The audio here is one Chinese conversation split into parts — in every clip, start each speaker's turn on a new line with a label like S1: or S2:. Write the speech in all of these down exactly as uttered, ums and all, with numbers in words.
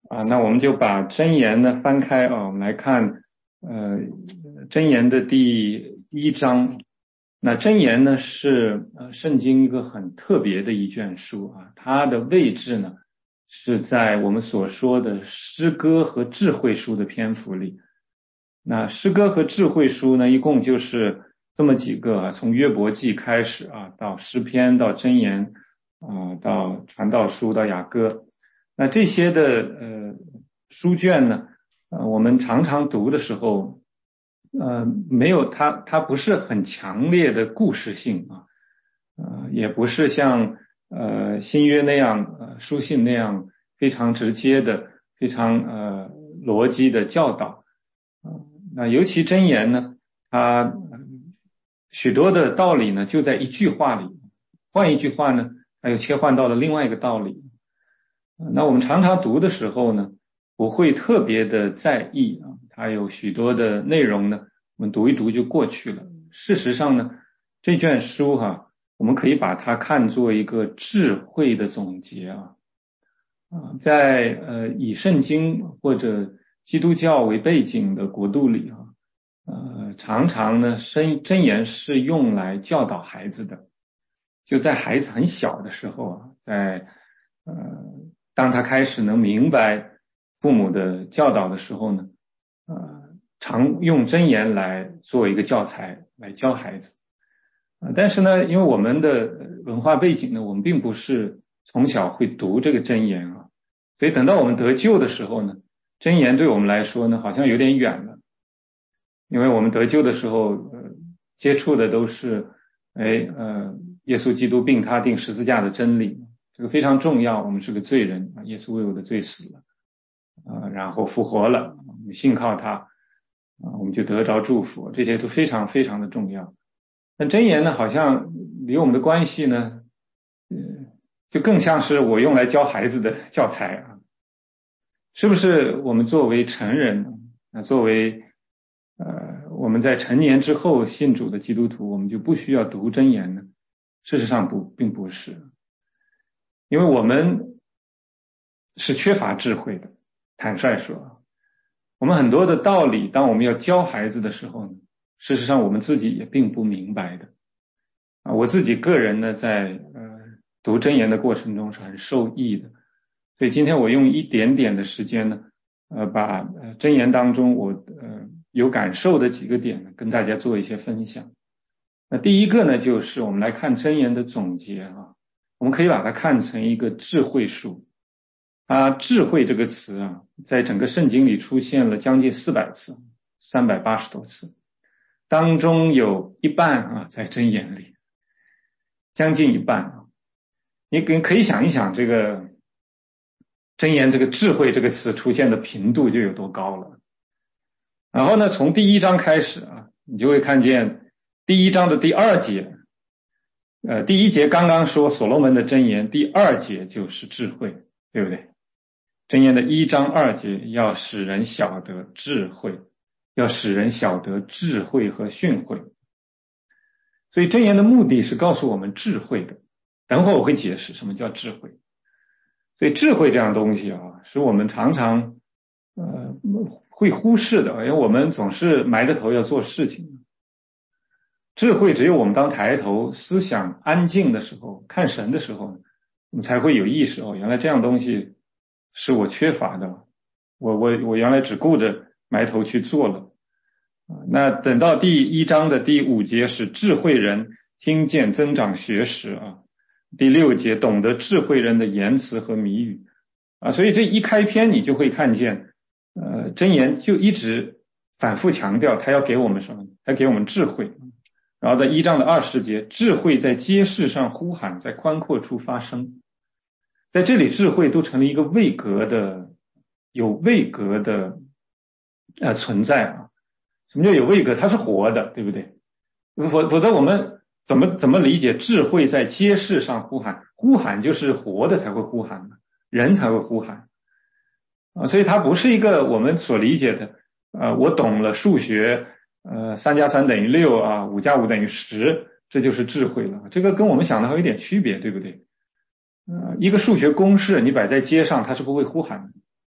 S1: 啊，那我们就把箴言呢翻开啊，我们来看，呃，箴言的第一章。那箴言呢是呃圣经一个很特别的一卷书啊，它的位置呢是在我们所说的诗歌和智慧书的篇幅里。那诗歌和智慧书呢，一共就是这么几个啊，从约伯记开始啊，到诗篇，到箴言啊，到传道书，到雅歌。那这些的呃书卷呢，呃，我们常常读的时候，呃，没有它，它不是很强烈的故事性啊，呃，也不是像呃新约那样，呃书信那样非常直接的、非常呃逻辑的教导啊。那尤其箴言呢，它许多的道理呢就在一句话里，换一句话呢，它又切换到了另外一个道理。那我们常常读的时候呢，不会特别的在意啊，它有许多的内容呢，我们读一读就过去了。事实上呢，这卷书哈、啊，我们可以把它看作一个智慧的总结啊啊，在呃以圣经或者基督教为背景的国度里啊，呃，常常呢，箴箴言是用来教导孩子的，就在孩子很小的时候啊，在呃。当他开始能明白父母的教导的时候呢，呃，常用箴言来做一个教材来教孩子。呃、但是呢，因为我们的文化背景呢，我们并不是从小会读这个箴言啊，所以等到我们得救的时候呢，箴言对我们来说呢，好像有点远了，因为我们得救的时候，呃，接触的都是，哎，呃，耶稣基督并他定十字架的真理。这个非常重要，我们是个罪人啊，耶稣为我的罪死了，啊，然后复活了，我们信靠他，啊，我们就得着祝福，这些都非常非常的重要。但箴言呢，好像离我们的关系呢，呃，就更像是我用来教孩子的教材啊，是不是？我们作为成人啊，作为呃我们在成年之后信主的基督徒，我们就不需要读箴言呢？事实上不，并不是。因为我们是缺乏智慧的，坦率说，我们很多的道理，当我们要教孩子的时候呢，事实上我们自己也并不明白的啊。我自己个人呢，在呃读箴言的过程中是很受益的，所以今天我用一点点的时间呢，呃，把呃箴言当中我呃有感受的几个点呢，跟大家做一些分享。那第一个呢，就是我们来看箴言的总结啊。我们可以把它看成一个智慧书啊，智慧这个词啊，在整个圣经里出现了将近四百次，三百八十多次，当中有一半啊在箴言里，将近一半啊。你可以想一想，这个箴言这个智慧这个词出现的频度就有多高了。然后呢，从第一章开始啊，你就会看见第一章的第二节。呃，第一节刚刚说所罗门的箴言，第二节就是智慧，对不对？箴言的一章二节要使人晓得智慧，要使人晓得智慧和训诲。所以箴言的目的是告诉我们智慧的。等会儿我会解释什么叫智慧。所以智慧这样东西啊，是我们常常呃会忽视的，因为我们总是埋着头要做事情。智慧只有我们当抬头思想安静的时候，看神的时候，我们才会有意识哦，原来这样东西是我缺乏的，我我我原来只顾着埋头去做了。那等到第一章的第五节是智慧人听见增长学识啊，第六节懂得智慧人的言辞和谜语啊，所以这一开篇你就会看见，呃，箴言就一直反复强调他要给我们什么？他给我们智慧。然后在一章的二十节，智慧在街市上呼喊，在宽阔处发声。在这里，智慧都成了一个位格的、有位格的呃存在啊。什么叫有位格？它是活的，对不对？否否则我们怎么怎么理解智慧在街市上呼喊？呼喊就是活的才会呼喊，人才会呼喊啊。所以它不是一个我们所理解的，呃，我懂了数学。呃，三加三等于六啊，五加五等于十，这就是智慧了。这个跟我们想的还有一点区别，对不对？呃，一个数学公式你摆在街上，它是不会呼喊的。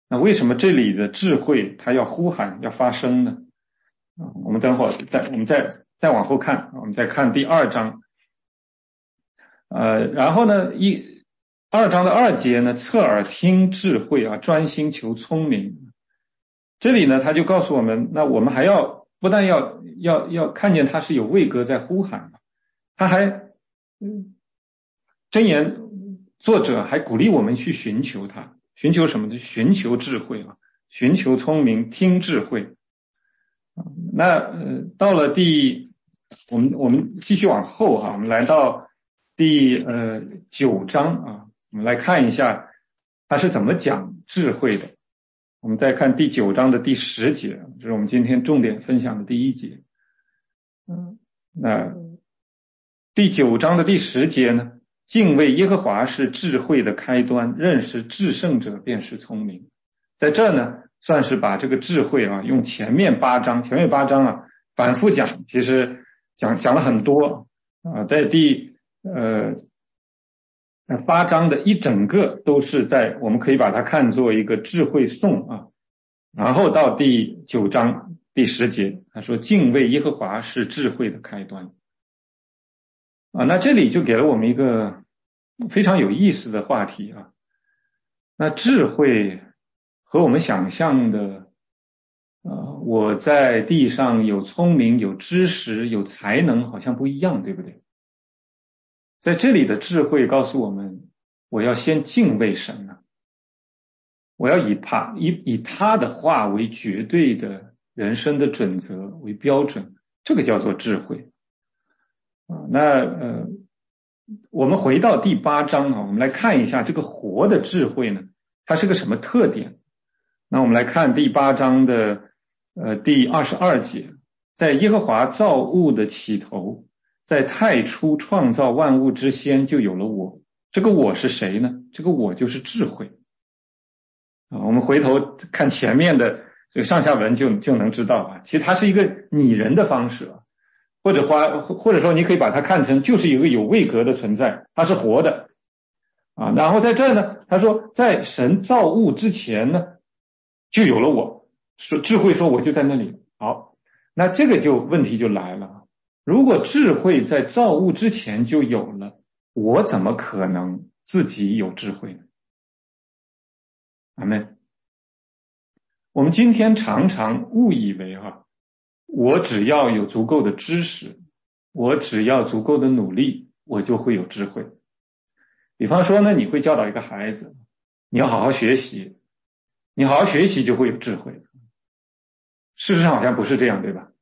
S1: 那为什么这里的智慧它要呼喊要发声呢？啊，我们等会儿再我们再再往后看，我们再看第二章。呃，然后呢，一二章的二节呢，侧耳听智慧啊，专心求聪明。这里呢，他就告诉我们，那我们还要不但要要要看见他是有位格在呼喊，他还嗯，箴言作者还鼓励我们去寻求他，寻求什么呢？寻求智慧啊，寻求聪明，听智慧。那呃，到了第，我们我们继续往后啊，我们来到第呃九章啊，我们来看一下他是怎么讲智慧的。我们再看第九章的第十节，这是我们今天重点分享的第一节。嗯，那第九章的第十节呢，敬畏耶和华是智慧的开端，认识至圣者便是聪明。在这呢，算是把这个智慧啊，用前面八章，前面八章啊，反复讲，其实讲讲了很多啊，在第呃八章的一整个都是在，我们可以把它看作一个智慧颂啊。然后到第九章第十节，他说敬畏耶和华是智慧的开端啊。那这里就给了我们一个非常有意思的话题啊。那智慧和我们想象的呃，我在地上有聪明有知识有才能好像不一样，对不对？在这里的智慧告诉我们，我要先敬畏神啊，我要以他以以他的话为绝对的人生的准则为标准，这个叫做智慧啊。那呃，我们回到第八章啊，我们来看一下这个活的智慧呢，它是个什么特点？那我们来看第八章的呃第二十二节，在耶和华造物的起头，在太初创造万物之先就有了我。这个我是谁呢？这个我就是智慧啊。我们回头看前面的这个上下文就就能知道啊，其实它是一个拟人的方式啊，或者话或者说你可以把它看成就是一个有位格的存在，它是活的啊。然后在这呢，他说在神造物之前呢就有了我，说智慧说我就在那里。好，那这个就问题就来了，如果智慧在造物之前就有了，我怎么可能自己有智慧呢？阿们。我们今天常常误以为哈，我只要有足够的知识，我只要足够的努力，我就会有智慧。比方说呢，你会教导一个孩子，你要好好学习，你好好学习就会有智慧。事实上好像不是这样，对吧？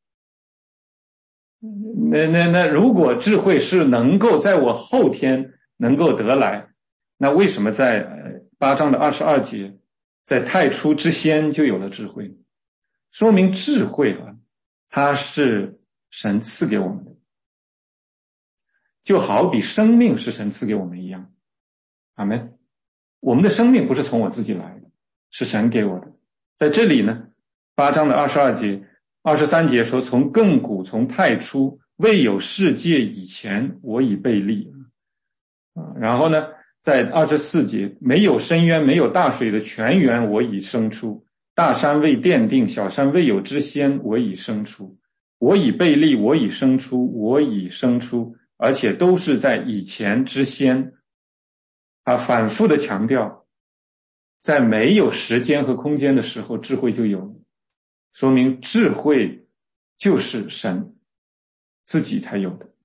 S1: 那那那如果智慧是能够在我后天能够得来，那为什么在八章的二十二节，在太初之先就有了智慧？说明智慧啊，它是神赐给我们的，就好比生命是神赐给我们一样。阿们。我们的生命不是从我自己来的，是神给我的。在这里呢，八章的二十二节、二十三节说，从亘古从太初未有世界以前，我已被立。然后呢，在二十四节，没有深渊没有大水的泉源，我已生出，大山未奠定，小山未有之先，我已生出，我已被立，我已生出，我已生出，而且都是在以前之先。他反复的强调，在没有时间和空间的时候，智慧就有了，说明智慧就是神自己才有的，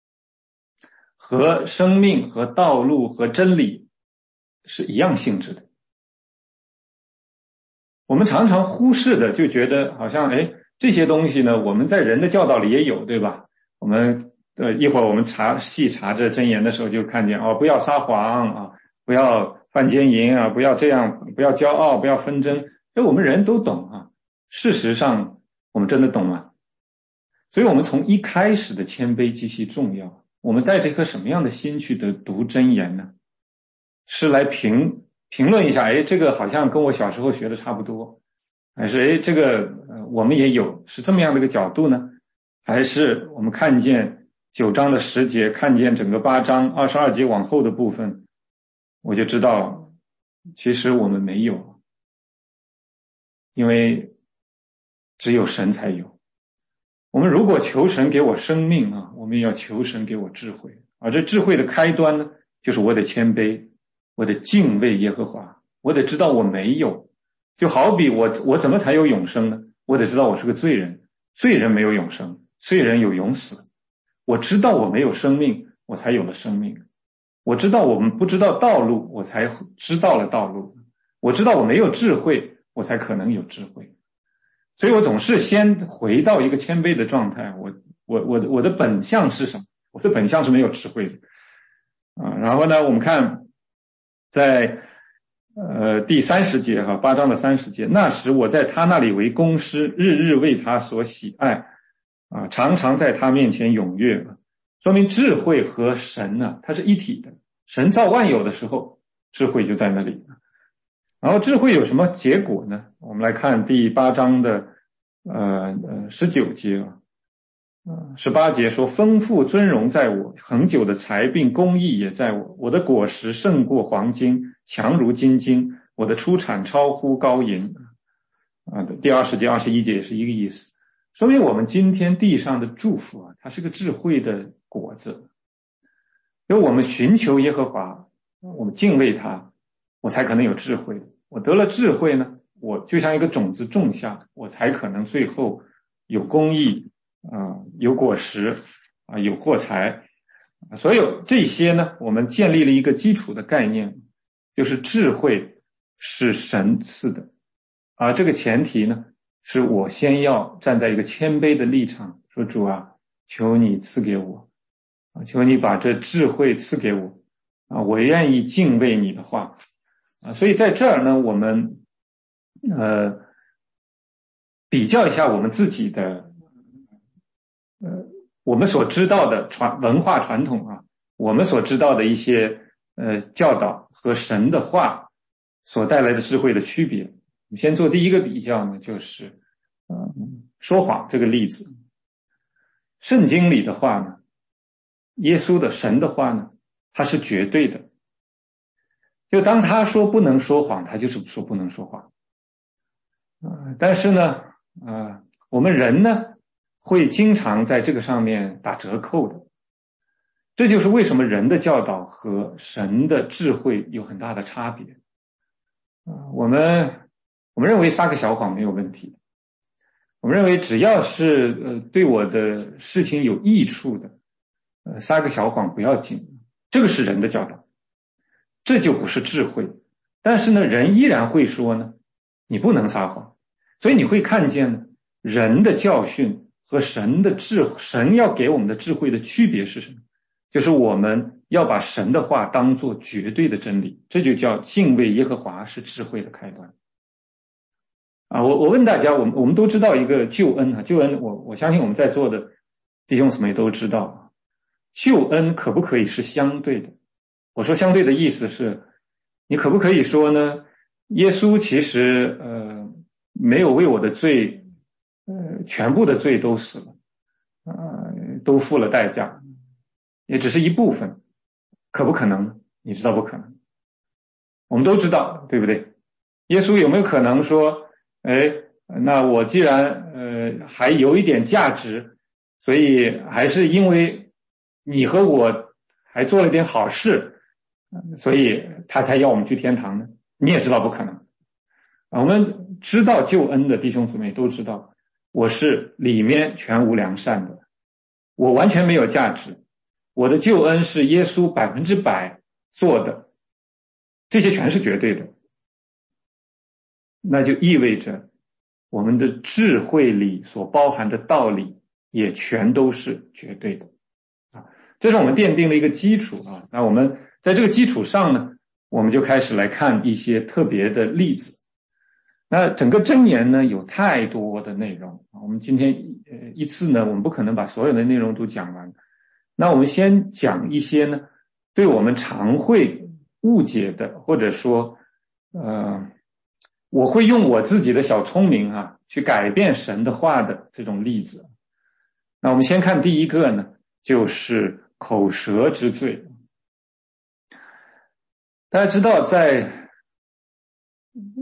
S1: 和生命和道路和真理是一样性质的。我们常常忽视的就觉得好像哎，这些东西呢，我们在人的教导里也有，对吧？我们呃一会儿我们查细查这箴言的时候就看见哦，不要撒谎啊，不要犯奸淫啊，不要这样，不要骄傲，不要纷争。这我们人都懂啊。事实上我们真的懂吗？所以我们从一开始的谦卑极其重要。我们带着一颗什么样的心去的读箴言呢？是来评评论一下，哎，这个好像跟我小时候学的差不多，还是哎这个呃我们也有，是这么样的一个角度呢？还是我们看见九章的十节，看见整个八章二十二节往后的部分，我就知道其实我们没有。 因为只有神才有。我们如果求神给我生命啊，我们也要求神给我智慧。而这智慧的开端呢，就是我得谦卑，我得敬畏耶和华，我得知道我没有。就好比我我怎么才有永生呢？我得知道我是个罪人，罪人没有永生，罪人有永死。我知道我没有生命，我才有了生命。我知道我们不知道道路，我才知道了道路。我知道我没有智慧，我才可能有智慧。所以我总是先回到一个谦卑的状态。我我我的我的本相是什么？我的本相是没有智慧的啊。然后呢，我们看在呃第三十节哈，八章的三十节，那时我在他那里为工师，日日为他所喜爱啊，常常在他面前踊跃。说明智慧和神呢、啊，它是一体的。神造万有的时候，智慧就在那里。然后智慧有什么结果呢？我们来看第八章的呃呃十九节啊，呃十八节说，丰富尊荣在我，恒久的财并公义也在我，我的果实胜过黄金，强如金金，我的出产超乎高银啊。第二十节二十一节也是一个意思，说明我们今天地上的祝福啊，它是个智慧的果子。因为我们寻求耶和华，我们敬畏他，我才可能有智慧。我得了智慧呢，我就像一个种子种下，我才可能最后有公义啊、呃，有果实啊、呃，有获财。所有这些呢，我们建立了一个基础的概念，就是智慧是神赐的。而这个前提呢，是我先要站在一个谦卑的立场，说主啊，求你赐给我，求你把这智慧赐给我啊，我愿意敬畏你的话啊。所以在这儿呢，我们呃比较一下我们自己的呃我们所知道的传文化传统啊，我们所知道的一些呃教导和神的话所带来的智慧的区别。我们先做第一个比较呢，就是呃说谎这个例子。圣经里的话呢，耶稣的神的话呢，它是绝对的。就当他说不能说谎，他就是说不能说谎。呃、但是呢，呃，我们人呢，会经常在这个上面打折扣的。这就是为什么人的教导和神的智慧有很大的差别。呃、我们我们认为撒个小谎没有问题。我们认为只要是呃对我的事情有益处的，呃撒个小谎不要紧，这个是人的教导，这就不是智慧。但是呢，人依然会说呢，你不能撒谎。所以你会看见呢，人的教训和神的智神要给我们的智慧的区别是什么？就是我们要把神的话当作绝对的真理，这就叫敬畏耶和华是智慧的开端。啊，我我问大家，我们我们都知道一个救恩啊，救恩，我我相信我们在座的弟兄姊妹都知道，救恩可不可以是相对的？我说相对的意思是，你可不可以说呢？耶稣其实呃没有为我的罪，呃全部的罪都死了，呃都付了代价，也只是一部分，可不可能呢？你知道不可能。我们都知道，对不对？耶稣有没有可能说？哎，那我既然呃还有一点价值，所以还是因为你和我还做了点好事，所以他才要我们去天堂呢？你也知道不可能。我们知道救恩的弟兄姊妹都知道，我是里面全无良善的，我完全没有价值，我的救恩是耶稣百分之百做的，这些全是绝对的。那就意味着我们的智慧里所包含的道理也全都是绝对的啊，这是我们奠定了一个基础啊。那我们在这个基础上呢，我们就开始来看一些特别的例子。那整个箴言呢有太多的内容，我们今天呃一次呢，我们不可能把所有的内容都讲完。那我们先讲一些呢，对我们常会误解的，或者说呃。我会用我自己的小聪明啊，去改变神的话的这种例子。那我们先看第一个呢，就是口舌之罪。大家知道在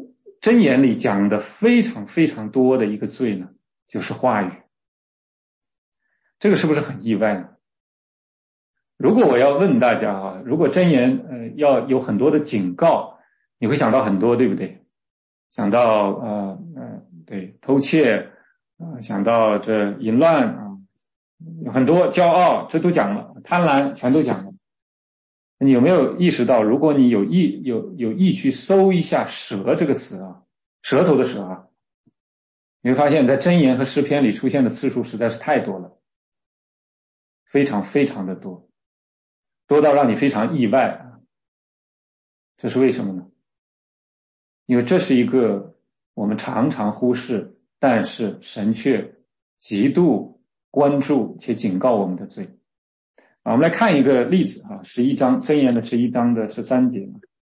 S1: 箴言里讲的非常非常多的一个罪呢，就是话语。这个是不是很意外呢？如果我要问大家啊，如果箴言呃要有很多的警告，你会想到很多，对不对？想到呃呃对偷窃啊、呃，想到这淫乱啊，有很多骄傲，这都讲了，贪婪全都讲了。你有没有意识到，如果你有意有有意去搜一下舌这个词啊，舌头的舌啊，你会发现在箴言和诗篇里出现的次数实在是太多了，非常非常的多，多到让你非常意外啊。这是为什么呢？因为这是一个我们常常忽视，但是神却极度关注且警告我们的罪。啊，我们来看一个例子啊，十一章箴言的十一章的十三节，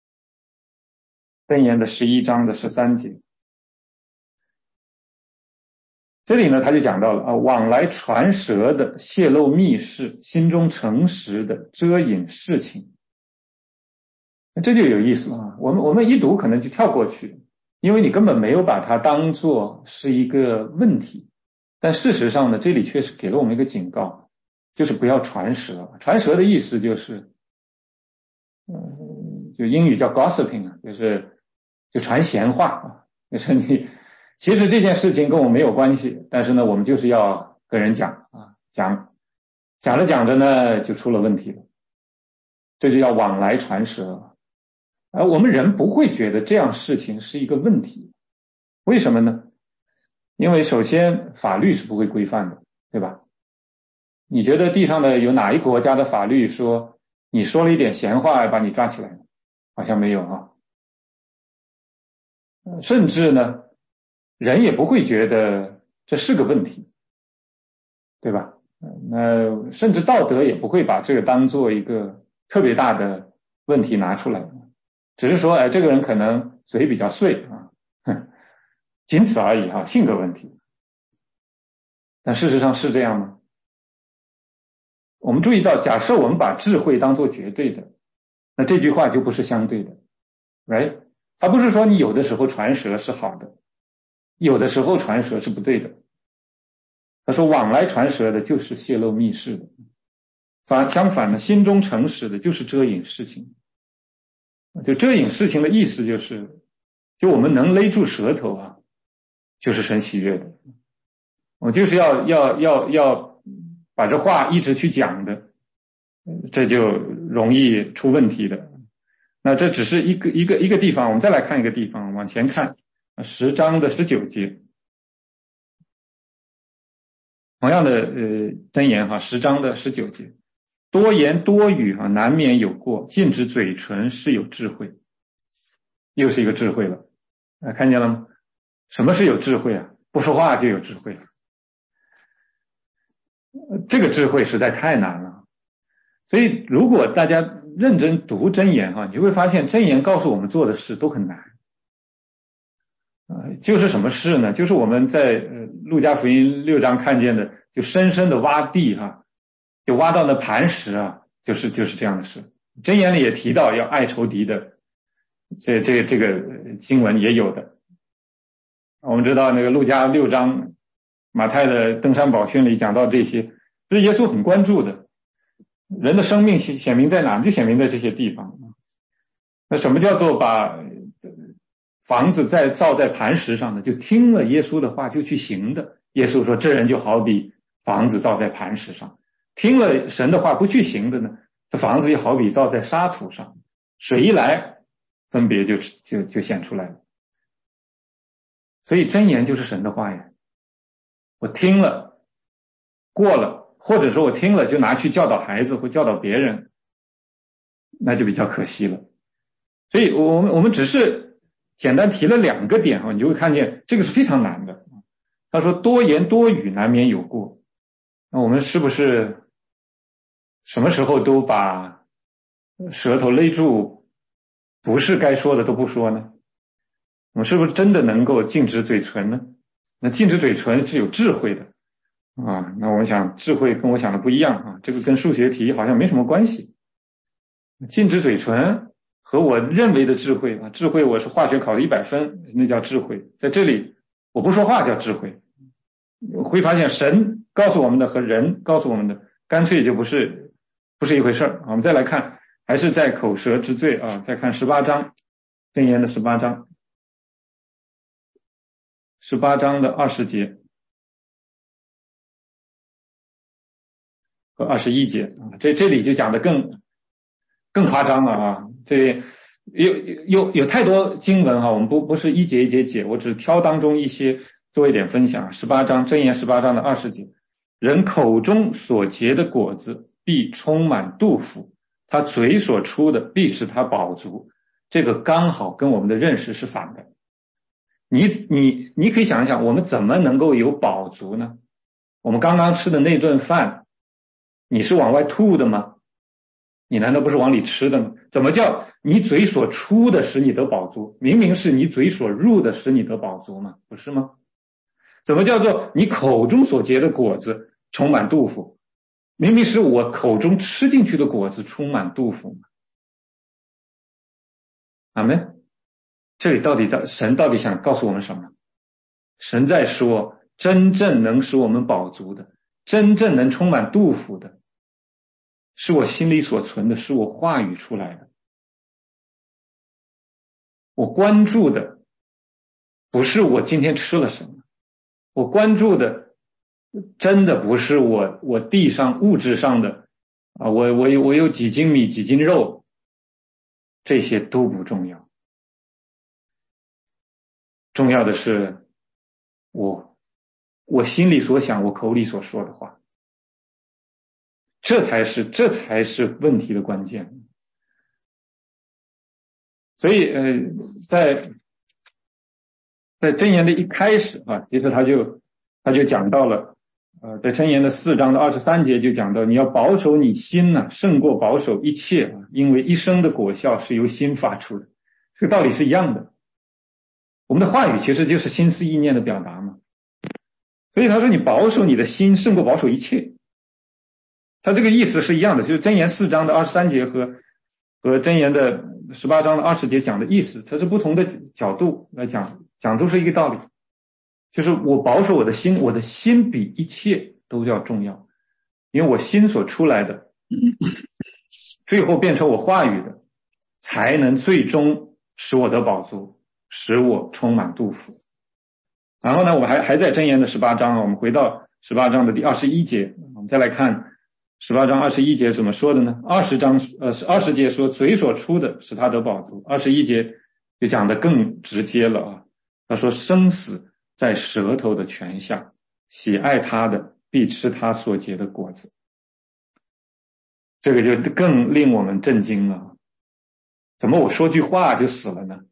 S1: 箴言的十一章的十三节，这里呢他就讲到了啊，往来传舌的泄露密事，心中诚实的遮隐事情。这就有意思了啊，我们我们一读可能就跳过去，因为你根本没有把它当作是一个问题，但事实上呢，这里确实给了我们一个警告，就是不要传舌。传舌的意思就是，嗯，就英语叫 gossiping 啊，就是就传闲话啊，就是你其实这件事情跟我没有关系，但是呢，我们就是要跟人讲啊，讲讲着讲着呢，就出了问题了，这就叫往来传舌。而我们人不会觉得这样事情是一个问题，为什么呢？因为首先法律是不会规范的，对吧？你觉得地上的有哪一个国家的法律说你说了一点闲话把你抓起来？好像没有啊。甚至呢，人也不会觉得这是个问题，对吧？那甚至道德也不会把这个当做一个特别大的问题拿出来，只是说哎，这个人可能嘴比较碎啊，仅此而已哈，性格问题。但事实上是这样吗？我们注意到，假设我们把智慧当作绝对的，那这句话就不是相对的 ，right？ 它不是说你有的时候传舌是好的，有的时候传舌是不对的。他说往来传舌的就是泄露密事的，反相反呢，心中诚实的就是遮隐事情。就遮隐事情的意思就是，就我们能勒住舌头啊，就是神喜悦的。我就是要要要要把这话一直去讲的，这就容易出问题的。那这只是一个一个一个地方，我们再来看一个地方，往前看十章的十九节，同样的呃箴言哈，十章的十九节，多言多语哈，难免有过，禁止嘴唇是有智慧，又是一个智慧了，啊，看见了吗？什么是有智慧啊？不说话就有智慧了。这个智慧实在太难了，所以如果大家认真读箴言哈，你就会发现箴言告诉我们做的事都很难。呃，就是什么事呢？就是我们在呃路加福音六章看见的，就深深的挖地哈，就挖到那磐石啊，就是就是这样的事。箴言里也提到要爱仇敌的，这这这个经文也有的。我们知道那个路加六章，马太的登山宝训里讲到这些，这是耶稣很关注的。人的生命显显明在哪？就显明在这些地方。那什么叫做把房子再造在磐石上的？就听了耶稣的话就去行的。耶稣说这人就好比房子造在磐石上，听了神的话不去行的呢，这房子就好比造在沙土上，水一来分别就就就显出来了。所以箴言就是神的话呀，我听了过了，或者说我听了就拿去教导孩子或教导别人，那就比较可惜了。所以我们我们只是简单提了两个点哈，你就会看见这个是非常难的。他说多言多语难免有过，那我们是不是什么时候都把舌头勒住，不是该说的都不说呢？我们是不是真的能够禁止嘴唇呢？那禁止嘴唇是有智慧的啊，那我想智慧跟我想的不一样啊，这个跟数学题好像没什么关系。禁止嘴唇和我认为的智慧啊，智慧我是化学考了一百分，那叫智慧。在这里我不说话叫智慧。会发现神告诉我们的和人告诉我们的干脆就不是不是一回事儿。我们再来看，还是在口舌之罪啊，再看十八章，箴言的十八章，十八章的二十节和二十一节啊，这这里就讲的更更夸张了啊，这有有有太多经文哈，我们不不是一节一节解，我只挑当中一些做一点分享。十八章箴言十八章的二十节，人口中所结的果子必充满肚腹，他嘴所出的必使他饱足。这个刚好跟我们的认识是反的。你你你可以想一想，我们怎么能够有饱足呢？我们刚刚吃的那顿饭，你是往外吐的吗？你难道不是往里吃的吗？怎么叫你嘴所出的使你得饱足？明明是你嘴所入的使你得饱足吗？不是吗？怎么叫做你口中所结的果子充满肚腹？明明是我口中吃进去的果子充满肚腹吗？阿们。这里到底在神到底想告诉我们什么？神在说，真正能使我们饱足的，真正能充满肚腹的，是我心里所存的，是我话语出来的。我关注的不是我今天吃了什么，我关注的真的不是我我地上物质上的啊，我我有我有几斤米几斤肉，这些都不重要。重要的是我我心里所想，我口里所说的话，这才是这才是问题的关键。所以呃，在在箴言的一开始啊，其实他就他就讲到了，呃，在箴言的四章的二十三节就讲到，你要保守你心呢、啊，胜过保守一切啊，因为一生的果效是由心发出的。这个道理是一样的。我们的话语其实就是心思意念的表达嘛。所以他说你保守你的心胜过保守一切。他这个意思是一样的，就是箴言四章的二十三节和和箴言的十八章的二十节讲的意思，它是不同的角度来讲，讲都是一个道理。就是我保守我的心，我的心比一切都要重要，因为我心所出来的，最后变成我话语的，才能最终使我得饱足，使我充满肚腹。然后呢，我们还还在箴言的十八章，我们回到十八章的第二十一节，我们再来看十八章二十一节怎么说的呢？二十章呃二十节说嘴所出的使他得饱足，二十一节就讲得更直接了啊。他说生死在舌头的泉下，喜爱他的必吃他所结的果子。这个就更令我们震惊了。怎么我说句话就死了呢？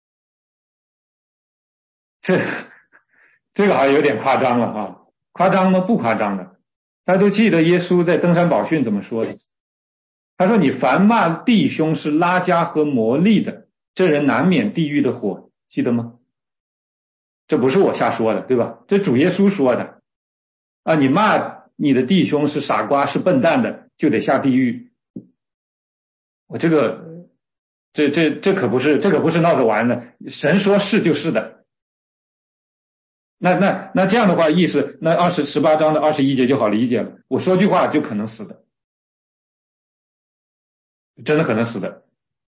S1: 这这个好像有点夸张了啊，夸张吗？不夸张的。大家都记得耶稣在登山宝训怎么说的？他说你凡骂弟兄是拉加和魔力的，这人难免地狱的火，记得吗？这不是我瞎说的，对吧？这主耶稣说的啊，你骂你的弟兄是傻瓜是笨蛋的，就得下地狱。我这个这这这可不是这可不是闹着玩的，神说是就是的。那那那这样的话，意思那二十十八章的二十一节就好理解了。我说句话就可能死的，真的可能死的。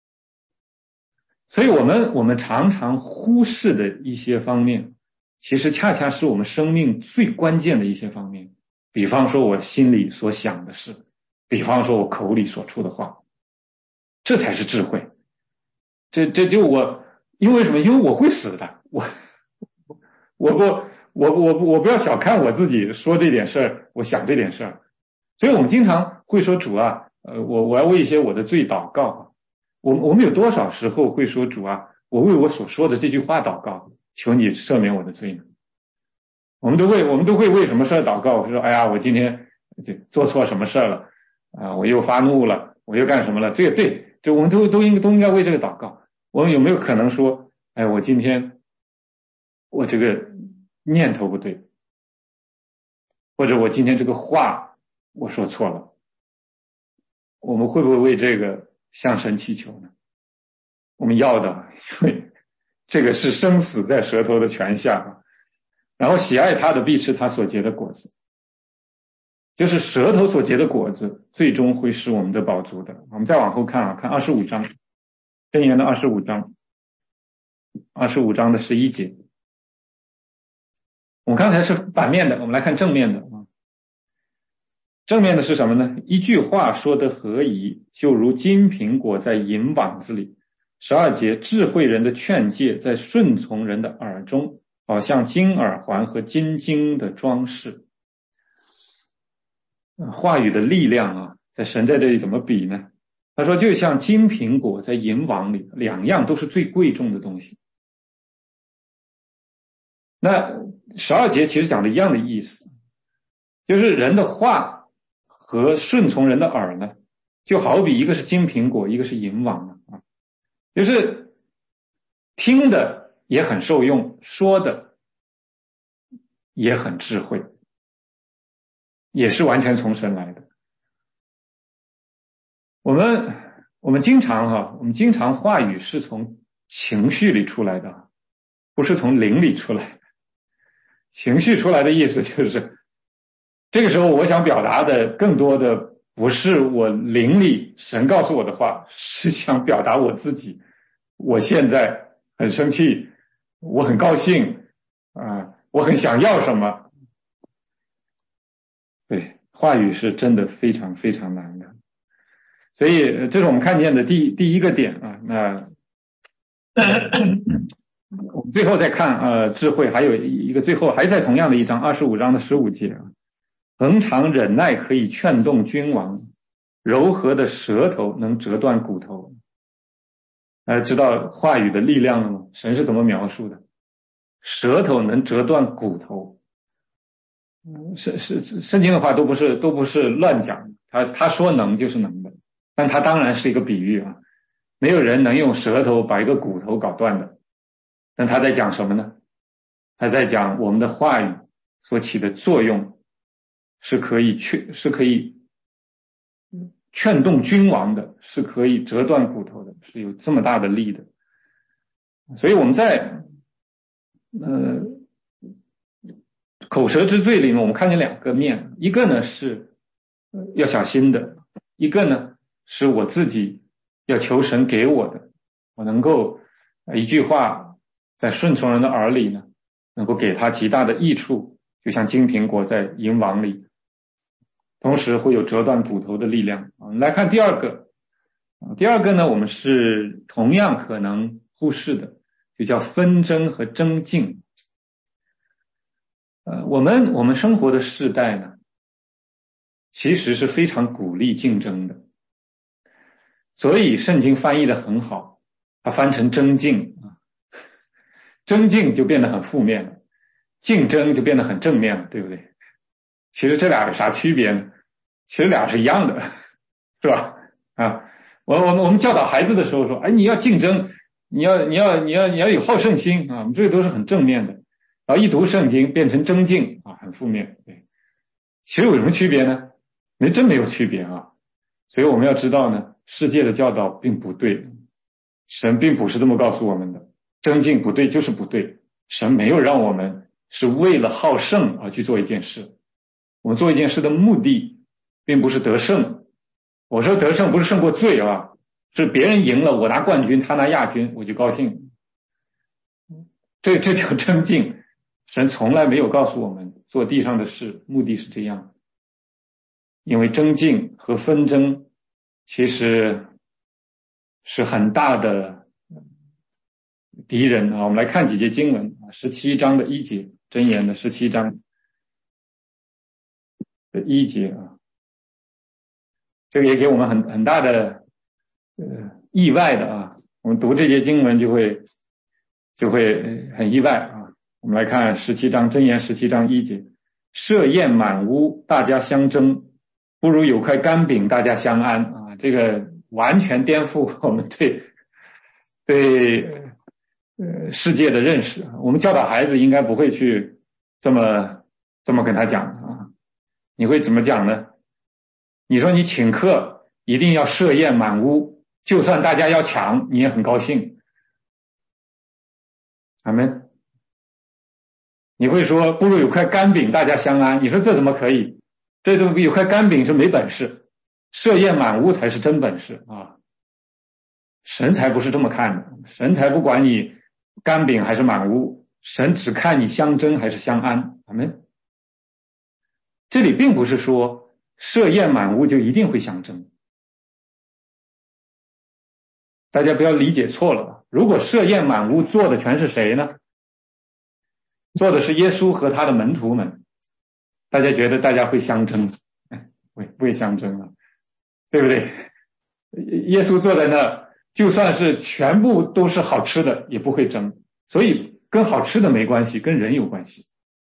S1: 所以我们我们常常忽视的一些方面，其实恰恰是我们生命最关键的一些方面。比方说我心里所想的事，比方说我口里所出的话，这才是智慧。这这就我因为什么？因为我会死的，我。我不，我我我不要小看我自己说这点事儿，我想这点事儿，所以我们经常会说主啊，呃，我我要为一些我的罪祷告。我我们有多少时候会说主啊，我为我所说的这句话祷告，求你赦免我的罪呢？我们都会我们都会为什么事儿祷告？我说哎呀，我今天做错什么事儿了啊？我又发怒了，我又干什么了？这个对，就我们都都应都应该为这个祷告。我们有没有可能说，哎，我今天我这个念头不对，或者我今天这个话我说错了，我们会不会为这个向神祈求呢？ 我们要的，因为这个是生死在舌头的权下。然后喜爱他的必吃他所结的果子，就是舌头所结的果子最终会是我们的饱足的。我们再往后看啊，看二十五章，箴言的二十五章，二十五章的十一节。我们刚才是反面的，我们来看正面的啊。正面的是什么呢？一句话说得合宜，就如金苹果在银网子里。十二节，智慧人的劝诫在顺从人的耳中，好像金耳环和金晶的装饰。话语的力量啊，在神在这里怎么比呢？他说就像金苹果在银网里，两样都是最贵重的东西。那十二节其实讲的一样的意思，就是人的话和顺从人的耳呢，就好比一个是金苹果，一个是银网啊，就是听的也很受用，说的也很智慧，也是完全从神来的。我们我们经常哈，我们经常话语是从情绪里出来的，不是从灵里出来的。情绪出来的意思就是，这个时候我想表达的更多的不是我灵里神告诉我的话，是想表达我自己。我现在很生气，我很高兴啊，我很想要什么。对，话语是真的非常非常难的。所以这是我们看见的第第一个点啊。那我们最后再看呃智慧，还有一个最后还在同样的一章二十五章的十五节啊，恒常忍耐可以劝动君王，柔和的舌头能折断骨头。大家知道话语的力量了吗？神是怎么描述的？舌头能折断骨头。是是圣经的话都不是都不是乱讲，他他说能就是能的，但他当然是一个比喻啊，没有人能用舌头把一个骨头搞断的。但他在讲什么呢？他在讲我们的话语所起的作用是可以劝是可以劝动君王的，是可以折断骨头的，是有这么大的力的。所以我们在呃口舌之罪里面，我们看见两个面，一个呢是要小心的，一个呢是我自己要求神给我的，我能够一句话在顺从人的耳里呢，能够给他极大的益处，就像金苹果在银网里，同时会有折断骨头的力量。我们来看第二个，第二个呢，我们是同样可能忽视的，就叫纷争和争竞。呃，我们我们生活的世代呢，其实是非常鼓励竞争的，所以圣经翻译的很好，它翻成争竞啊。争竞就变得很负面了，竞争就变得很正面了，对不对？其实这俩有啥区别呢？其实俩是一样的，是吧？啊，我我们我们教导孩子的时候说，哎，你要竞争，你要你要你要你要有好胜心啊，我们这个都是很正面的。然后一读圣经变成争竞啊，很负面。对，其实有什么区别呢？没真没有区别啊。所以我们要知道呢，世界的教导并不对，神并不是这么告诉我们的。争竞不对就是不对，神没有让我们是为了好胜而去做一件事。我们做一件事的目的并不是得胜，我说得胜不是胜过罪啊，是别人赢了我拿冠军他拿亚军我就高兴，这这叫争竞。神从来没有告诉我们做地上的事目的是这样，因为争竞和纷争其实是很大的敌人啊。我们来看几节经文啊，十七章的一节，箴言的十七章的一节啊，这个也给我们很很大的呃意外的啊。我们读这节经文就会就会很意外啊。我们来看十七章，箴言十七章一节，设宴满屋，大家相争，不如有块干饼，大家相安啊。这个完全颠覆我们对对呃世界的认识。我们教导孩子应该不会去这么这么跟他讲啊。你会怎么讲呢？你说你请客一定要设宴满屋， 就算大家要抢，你也很高兴。阿们，你会说不如有块干饼大家相安，你说这怎么可以？这都有块干饼是没本事，设宴满屋才是真本事啊！神才不是这么看的，神才不管你干饼还是满屋，神只看你相争还是相安。阿们。这里并不是说设宴满屋就一定会相争，大家不要理解错了。如果设宴满屋做的全是谁呢？做的是耶稣和他的门徒们，大家觉得大家会相争？会不会相争啊？对不对？耶稣坐在那，就算是全部都是好吃的也不会争，所以跟好吃的没关系，跟人有关系。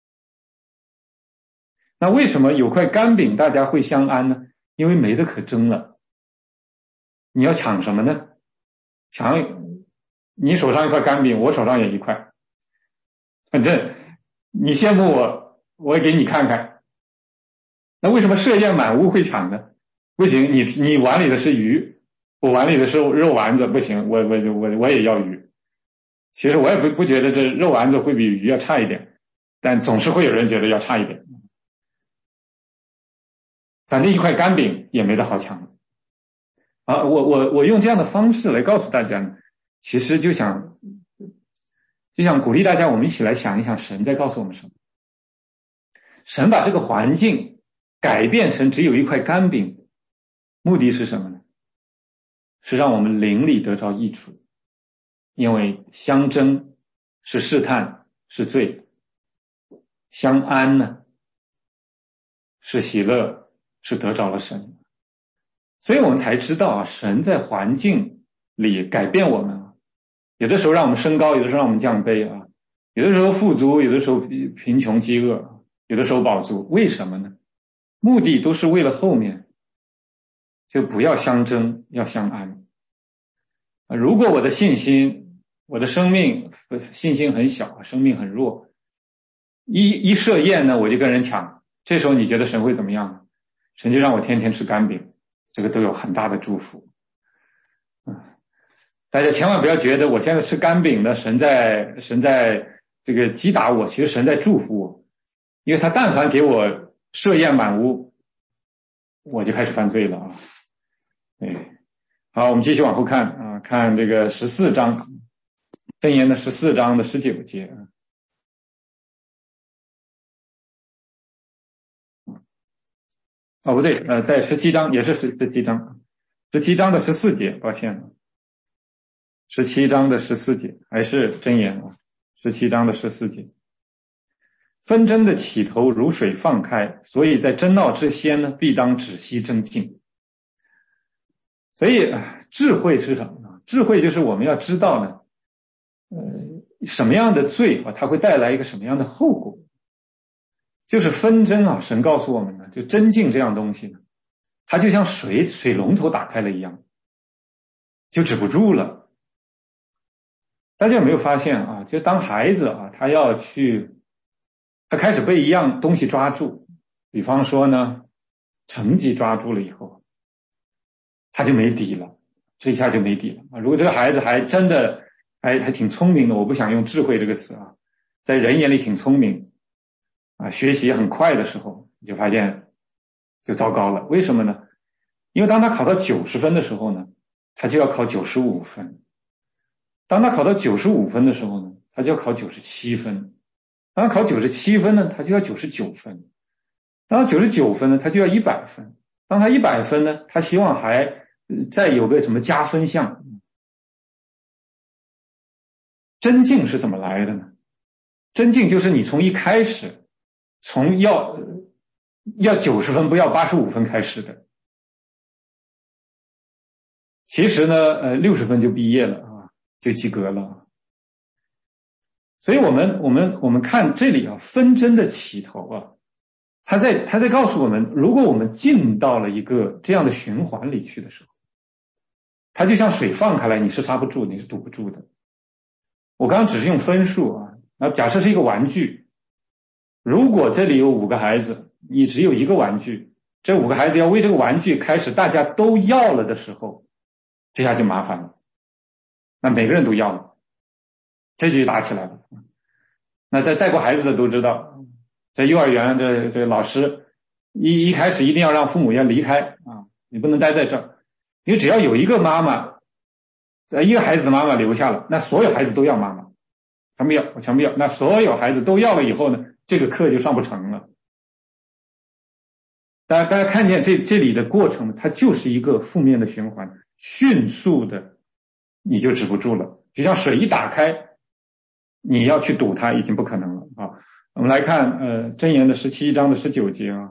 S1: 那为什么有块干饼大家会相安呢？因为没得可争了。你要抢什么呢？抢你手上一块干饼，我手上也一块，反正你羡慕我，我也给你看看。那为什么设宴满屋会抢呢？不行，你你碗里的是鱼，我碗里的是肉丸子，不行，我我我我也要鱼。其实我也不不觉得这肉丸子会比鱼要差一点，但总是会有人觉得要差一点。反正一块干饼也没得好抢啊！我我我用这样的方式来告诉大家呢，其实就想就想鼓励大家，我们一起来想一想，神在告诉我们什么？神把这个环境改变成只有一块干饼，目的是什么呢？是让我们灵里得着益处，因为相争是试探，是罪；相安呢，是喜乐。是得着了神，所以我们才知道啊，神在环境里改变我们啊，有的时候让我们升高，有的时候让我们降卑啊，有的时候富足，有的时候贫穷饥饿，有的时候饱足。为什么呢？目的都是为了后面，就不要相争，要相安。如果我的信心，我的生命信心很小，生命很弱，一一设宴呢，我就跟人抢，这时候你觉得神会怎么样？神就让我天天吃干饼，这个都有很大的祝福。嗯，大家千万不要觉得我现在吃干饼呢，神在神在这个击打我，其实神在祝福我，因为他但凡给我设宴满屋，我就开始犯罪了啊。对，好，我们继续往后看啊，看这个十四章，箴言的十四章的十九节。哦，不对，呃，在十七章也是十十七章，十七章的十四节，抱歉了，十七章的十四节还是箴言啊，十七章的十四节，纷争的起头如水放开，所以在争闹之先呢，必当止息争竞。所以智慧是什么呢？智慧就是我们要知道呢，呃，什么样的罪啊，它会带来一个什么样的后果。就是纷争啊，神告诉我们呢，就争竞这样东西呢，它就像水水龙头打开了一样，就止不住了。大家有没有发现啊？就当孩子啊，他要去，他开始被一样东西抓住，比方说呢，成绩抓住了以后，他就没底了，这一下就没底了啊！如果这个孩子还真的还还挺聪明的，我不想用智慧这个词啊，在人眼里挺聪明。啊，学习很快的时候，你就发现就糟糕了。为什么呢？因为当他考到九十分的时候呢，他就要考九十五分；当他考到九十五分的时候呢，他就要考九十七分；当他考九十七分呢，他就要九十九分；当他九十九分呢，他就要一百分；当他一百分呢，他希望还再有个什么加分项。真竞是怎么来的呢？真竞就是你从一开始。从要要九十分不要八十五分开始的，其实呢，呃，六十分就毕业了啊，就及格了。所以我们我们我们看这里啊，纷争的起头啊，他在他在告诉我们，如果我们进到了一个这样的循环里去的时候，它就像水放开来，你是刹不住，你是堵不住的。我刚刚只是用分数啊，那假设是一个玩具。如果这里有五个孩子，你只有一个玩具，这五个孩子要为这个玩具开始大家都要了的时候， 这下就麻烦了，那每个人都要了，这就打起来了。那在带过孩子的都知道，在幼儿园这这老师一一开始一定要让父母要离开啊，你不能待在这儿，因为只要有一个妈妈，一个孩子的妈妈留下了，那所有孩子都要妈妈，全部要，全部要，那所有孩子都要了以后呢，这个课就上不成了。大家大家看见这这里的过程，它就是一个负面的循环，迅速的你就止不住了，就像水一打开，你要去堵它已经不可能了啊。我们来看呃箴言的十七章的十九节啊，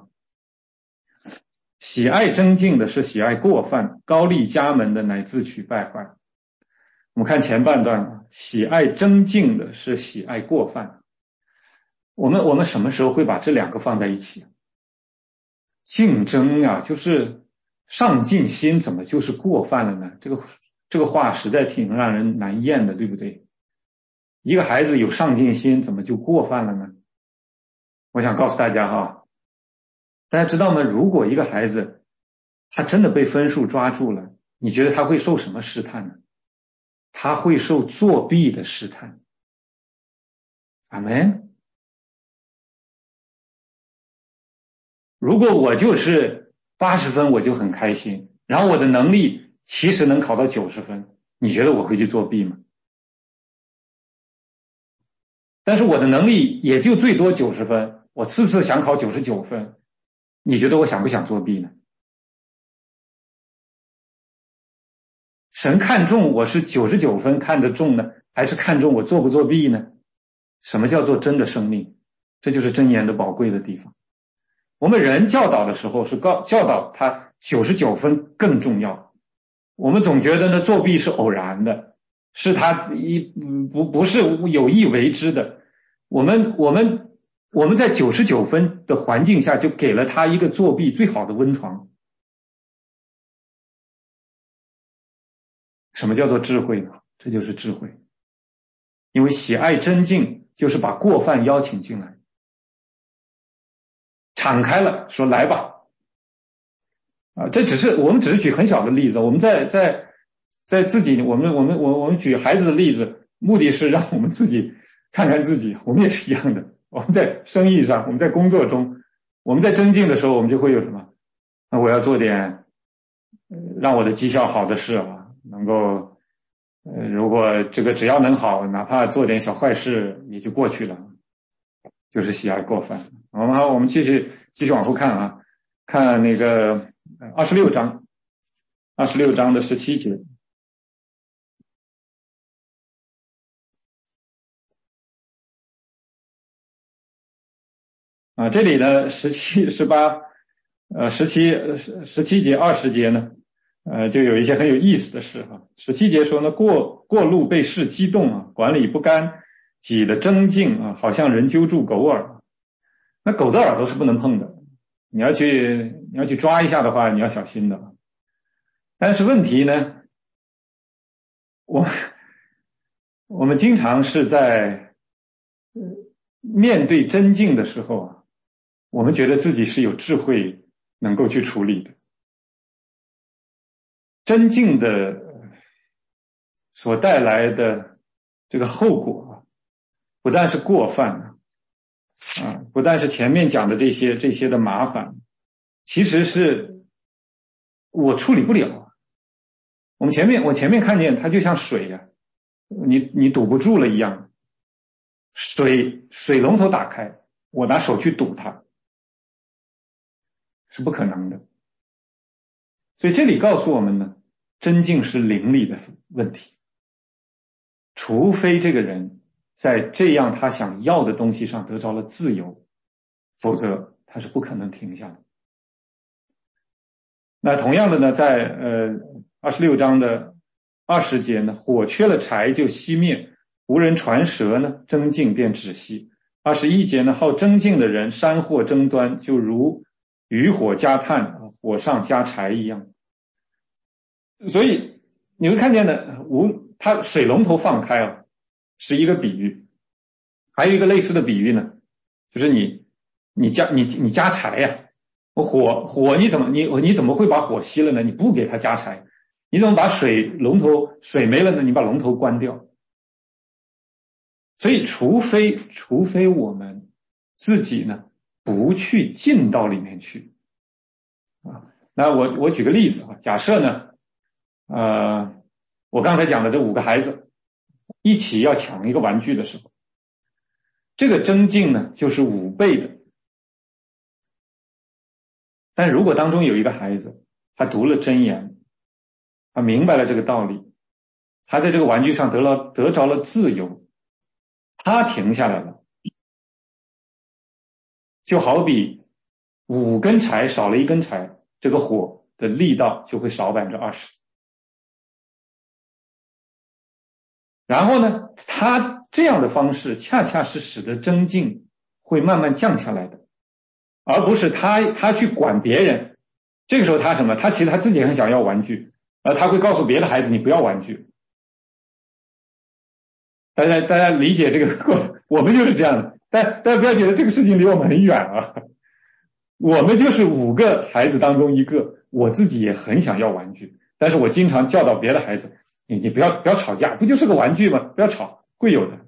S1: 喜爱争竞的是喜爱过犯，高丽家门的乃自取败坏。我们看前半段啊，喜爱争竞的是喜爱过犯。我们我们什么时候会把这两个放在一起？竞争啊，就是上进心，怎么就是过犯了呢？这个这个话实在挺让人难咽的，对不对？一个孩子有上进心，怎么就过犯了呢？我想告诉大家哈，大家知道吗？如果一个孩子他真的被分数抓住了，你觉得他会受什么试探呢？他会受作弊的试探。阿们。如果我就是八十分，我就很开心，然后我的能力其实能考到九十分，你觉得我会去作弊吗？但是我的能力也就最多九十分，我次次想考九十九分，你觉得我想不想作弊呢？神看重我是九十九分看得重呢，还是看重我作不作弊呢？什么叫做真的生命？这就是箴言的宝贵的地方。我们人教导的时候是告教导他九十九分更重要，我们总觉得呢作弊是偶然的，是他一不不是有意为之的。我们我们我们在九十九分的环境下就给了他一个作弊最好的温床。什么叫做智慧呢？这就是智慧。因为喜爱真竞就是把过犯邀请进来，敞开了说来吧。啊，这只是我们只是举很小的例子，我们在在在自己我们我们我我们举孩子的例子，目的是让我们自己看看自己，我们也是一样的。我们在生意上，我们在工作中，我们在争竞的时候，我们就会有什么？那我要做点让我的绩效好的事啊，能够呃，如果这个只要能好，哪怕做点小坏事也就过去了，就是喜爱过犯。我们好，我们继续继续往后看啊，看那个二十六章，二十六章的十七节。啊，这里呢，十七、十八，呃，十七、十十七节、二十节呢，呃，就有一些很有意思的事哈。十七节说呢，过过路被事激动啊，管理不干，挤得争竞啊，好像人揪住狗耳。那狗的耳朵是不能碰的，你要去你要去抓一下的话，你要小心的。但是问题呢，我我们经常是在面对争竞的时候啊，我们觉得自己是有智慧能够去处理的。争竞的所带来的这个后果啊，不但是过犯啊，不但是前面讲的这些这些的麻烦，其实是我处理不了。我们前面我前面看见它就像水啊，你你堵不住了一样，水水龙头打开，我拿手去堵它，是不可能的。所以这里告诉我们呢，争竞是灵里的问题，除非这个人在这样他想要的东西上得着了自由，否则他是不可能停下的。那同样的呢，在呃二十六章的二十节呢，火缺了柴就熄灭，无人传舌呢，争竞便止息。二十一节呢，好争竞的人山祸争端，就如渔火加炭，火上加柴一样。所以你会看见呢，无它水龙头放开啊，是一个比喻。还有一个类似的比喻呢，就是你你加你你加柴呀、啊，火火你怎么你你怎么会把火熄了呢？你不给它加柴， 你怎么把水龙头水没了呢？你把龙头关掉。所以除非除非我们自己呢不去进到里面去啊。那我我举个例子啊，假设呢呃我刚才讲的这五个孩子一起要抢一个玩具的时候，这个增进呢就是五倍的。但如果当中有一个孩子他读了箴言，他明白了这个道理，他在这个玩具上得了得着了自由，他停下来了，就好比五根柴少了一根柴，这个火的力道就会少百分之二十。然后呢，他这样的方式恰恰是使得增进会慢慢降下来的，而不是他他去管别人。这个时候他什么？他其实他自己很想要玩具，而他会告诉别的孩子你不要玩具。大家大家理解这个，我们就是这样的。但大家不要觉得这个事情离我们很远啊，我们就是五个孩子当中一个，我自己也很想要玩具，但是我经常教导别的孩子，你你不要不要吵架，不就是个玩具吗？不要吵，会有的。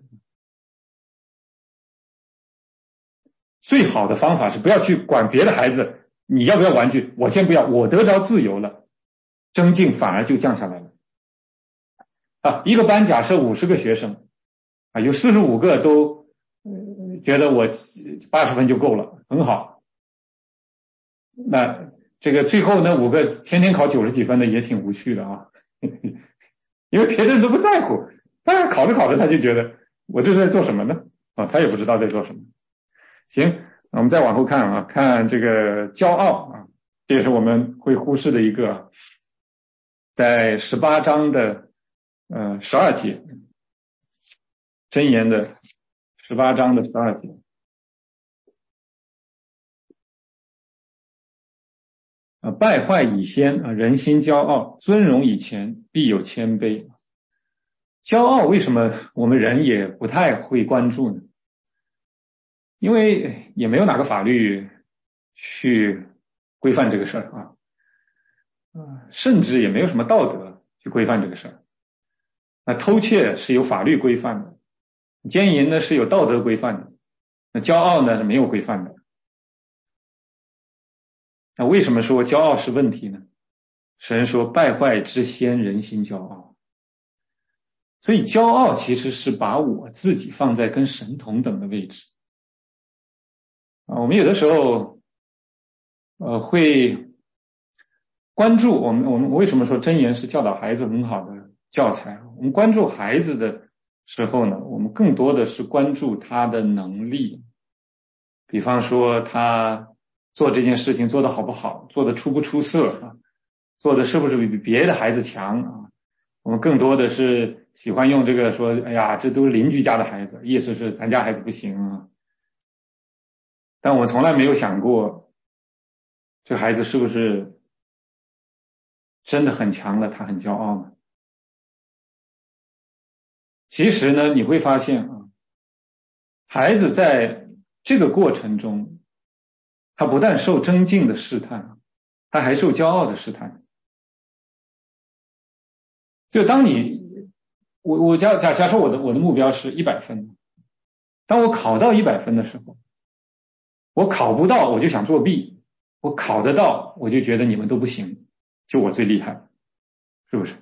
S1: 最好的方法是不要去管别的孩子你要不要玩具，我先不要，我得着自由了，增进反而就降下来了。啊，一个班假设五十个学生啊，有四十五个都、呃、觉得我八十分就够了，很好。那这个最后那五个天天考九十几分的也挺无趣的啊，因为别人都不在乎，但是考着考着他就觉得我这是在做什么呢？啊，他也不知道在做什么。行，我们再往后看啊，看这个骄傲啊，这也是我们会忽视的一个，在十八章的呃十二节，箴言的十八章的十二节。啊，败坏以先啊，人心骄傲；尊荣以前，必有谦卑。骄傲为什么我们人也不太会关注呢？因为也没有哪个法律去规范这个事儿啊，甚至也没有什么道德去规范这个事儿。那偷窃是有法律规范的，奸淫呢是有道德规范的，那骄傲呢是没有规范的。那为什么说骄傲是问题呢？神说败坏之先，人心骄傲。所以骄傲其实是把我自己放在跟神同等的位置啊。我们有的时候呃会关注我们我们为什么说箴言是教导孩子很好的教材？我们关注孩子的时候呢，我们更多的是关注他的能力，比方说他做这件事情做得好不好，做得出不出色啊，做的是不是比别的孩子强啊？我们更多的是喜欢用这个说，哎呀，这都是邻居家的孩子，意思是咱家孩子不行啊。但我从来没有想过，这孩子是不是真的很强了，他很骄傲呢？其实呢，你会发现啊，孩子在这个过程中，他不但受争竞的试探，他还受骄傲的试探。就当你我我假假假设我的我的目标是一百分，当我考到一百分的时候，我考不到我就想作弊，我考得到我就觉得你们都不行，就我最厉害，是不是？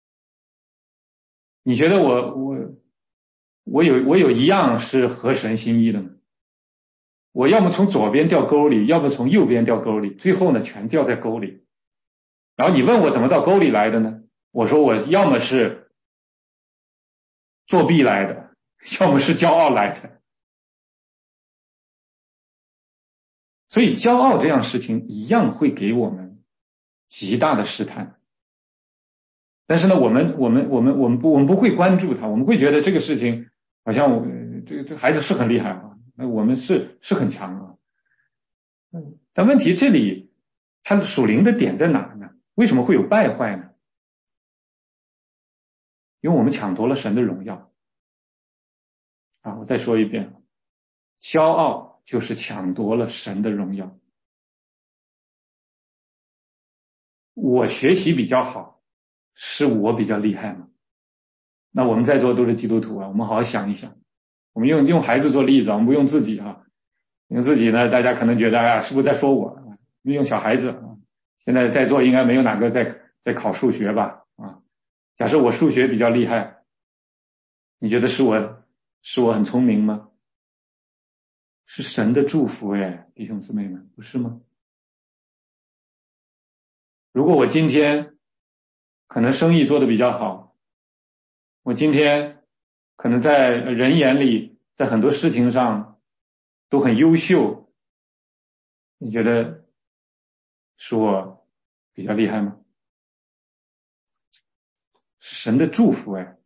S1: 你觉得我我我有我有一样是合神心意的吗？我要么从左边掉沟里，要么从右边掉沟里，最后呢全掉在沟里。然后你问我怎么到沟里来的呢？我说我要么是作弊来的，要么是骄傲来的。所以骄傲这样事情一样会给我们极大的试探。但是呢，我们我们我们我们不我们不会关注它，我们会觉得这个事情好像我这个这孩子是很厉害啊，那我们是是很强啊。但问题这里它属灵的点在哪呢？为什么会有败坏呢？因为我们抢夺了神的荣耀啊！我再说一遍，骄傲就是抢夺了神的荣耀。我学习比较好， 是我比较厉害吗？那我们在座都是基督徒啊，我们好好想一想。我们用用孩子做例子，我们不用自己啊，用自己呢，大家可能觉得哎呀，是不是在说我？用小孩子啊，现在在座应该没有哪个在在考数学吧？啊，假设我数学比较厉害，你觉得是我是我很聪明吗？是神的祝福哎，弟兄姊妹们，不是吗？如果我今天可能生意做得比较好，我今天可能在人眼里，在很多事情上都很优秀，你觉得是我比较厉害吗？是神的祝福哎，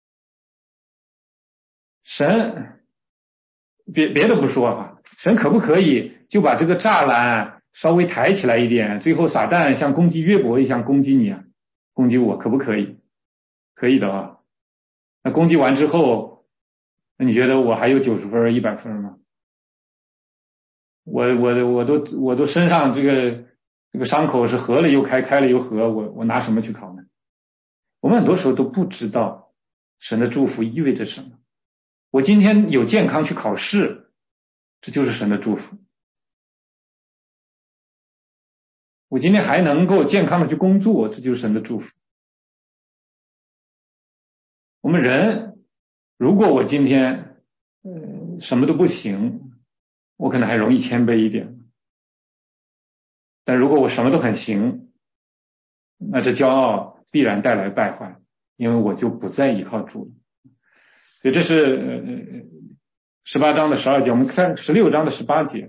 S1: 神别别的不说啊，神可不可以就把这个栅栏稍微抬起来一点，最后撒旦像攻击约伯一样攻击你啊，攻击我可不可以？可以的啊。那攻击完之后，那你觉得我还有九十分、一百分吗？我我我都我都身上这个这个伤口是合了又开，开了又合，我我拿什么去考呢？我们很多时候都不知道神的祝福意味着什么。我今天有健康去考试，这就是神的祝福。我今天还能够健康的去工作，这就是神的祝福。我们人，如果我今天呃什么都不行，我可能还容易谦卑一点。但如果我什么都很行，那这骄傲必然带来败坏，因为我就不再依靠主了。所以这是呃十八章的十二节，我们看十六章的十八节。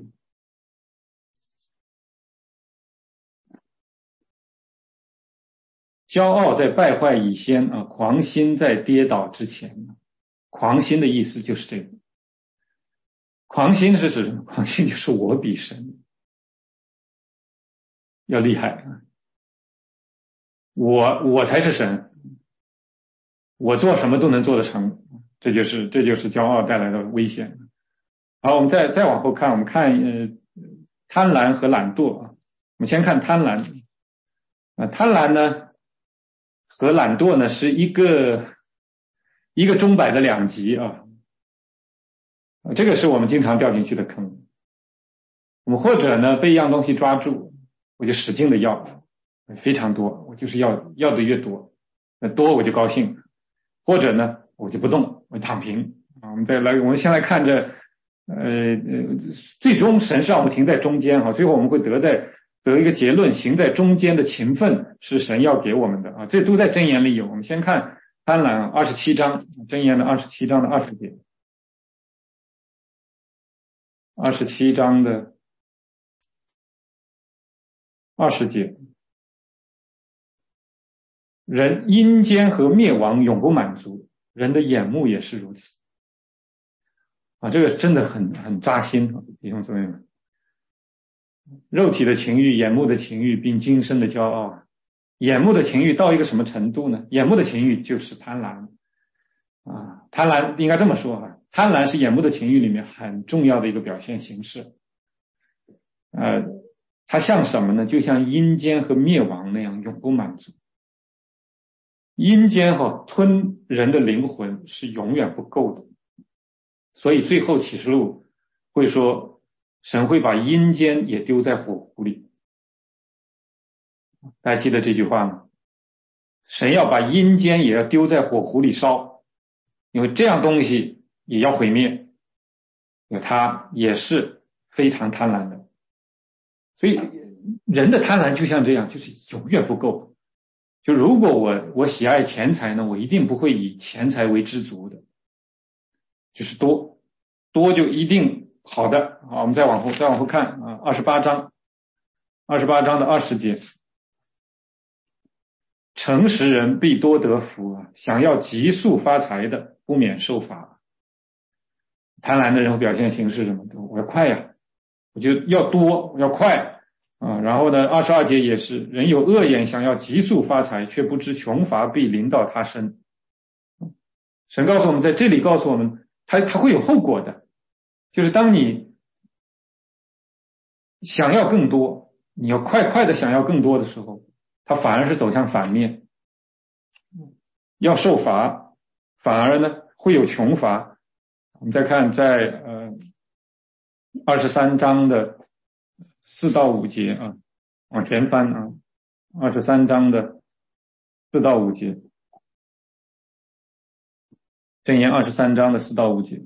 S1: 骄傲在败坏以先啊，狂心在跌倒之前。狂心的意思就是这个。狂心是指什么？狂心就是我比神要厉害，我我才是神，我做什么都能做得成，这就是这就是骄傲带来的危险。好，我们再再往后看，我们看呃贪婪和懒惰啊。我们先看贪婪啊，贪婪呢和懒惰呢是一个一个钟摆的两极啊，这个是我们经常掉进去的坑。我们或者呢被一样东西抓住，我就使劲的要，非常多，我就是要要的越多，那多我就高兴，或者呢我就不动，我躺平啊。我们再来，我们先来看这呃呃，最终神是让我们停在中间哈，最后我们会得在得一个结论，行在中间的勤奋是神要给我们的啊，这都在箴言里有。我们先看贪婪二十七章，箴言的二十七章的二十节，二十七章的二十节，人阴间和灭亡永不满足，人的眼目也是如此啊，这个真的很很扎心啊，弟兄姊妹们。肉体的情欲、眼目的情欲，并今生的骄傲。眼目的情欲到一个什么程度呢？眼目的情欲就是贪婪啊，贪婪应该这么说哈，贪婪是眼目的情欲里面很重要的一个表现形式。呃，它像什么呢？就像阴间和灭亡那样永不满足。阴间哈吞人的灵魂是永远不够的，所以最后启示录会说，神会把阴间也丢在火湖里。大家记得这句话吗？神要把阴间也要丢在火湖里烧，因为这样东西也要毁灭，因为它也是非常贪婪的。所以人的贪婪就像这样，就是永远不够。就如果我我喜爱钱财呢，我一定不会以钱财为知足的，就是多多就一定好的。好，我们再往后再往后看啊，二十八章，二十八章的二十节，诚实人必多得福啊，想要急速发财的不免受罚。贪婪的人表现形式是什么？我要快呀，我就要多，我要快啊。然后呢，二十二节也是，人有恶眼，想要急速发财，却不知穷乏必临到他身。神告诉我们，在这里告诉我们，他他会有后果的，就是当你想要更多，你要快快的想要更多的时候，他反而是走向反面。 要受罚，反而呢会有穷乏。我们再看在呃二十三章的四到五节啊，往前翻啊，二十三章的四到五节，箴言二十三章的四到五节，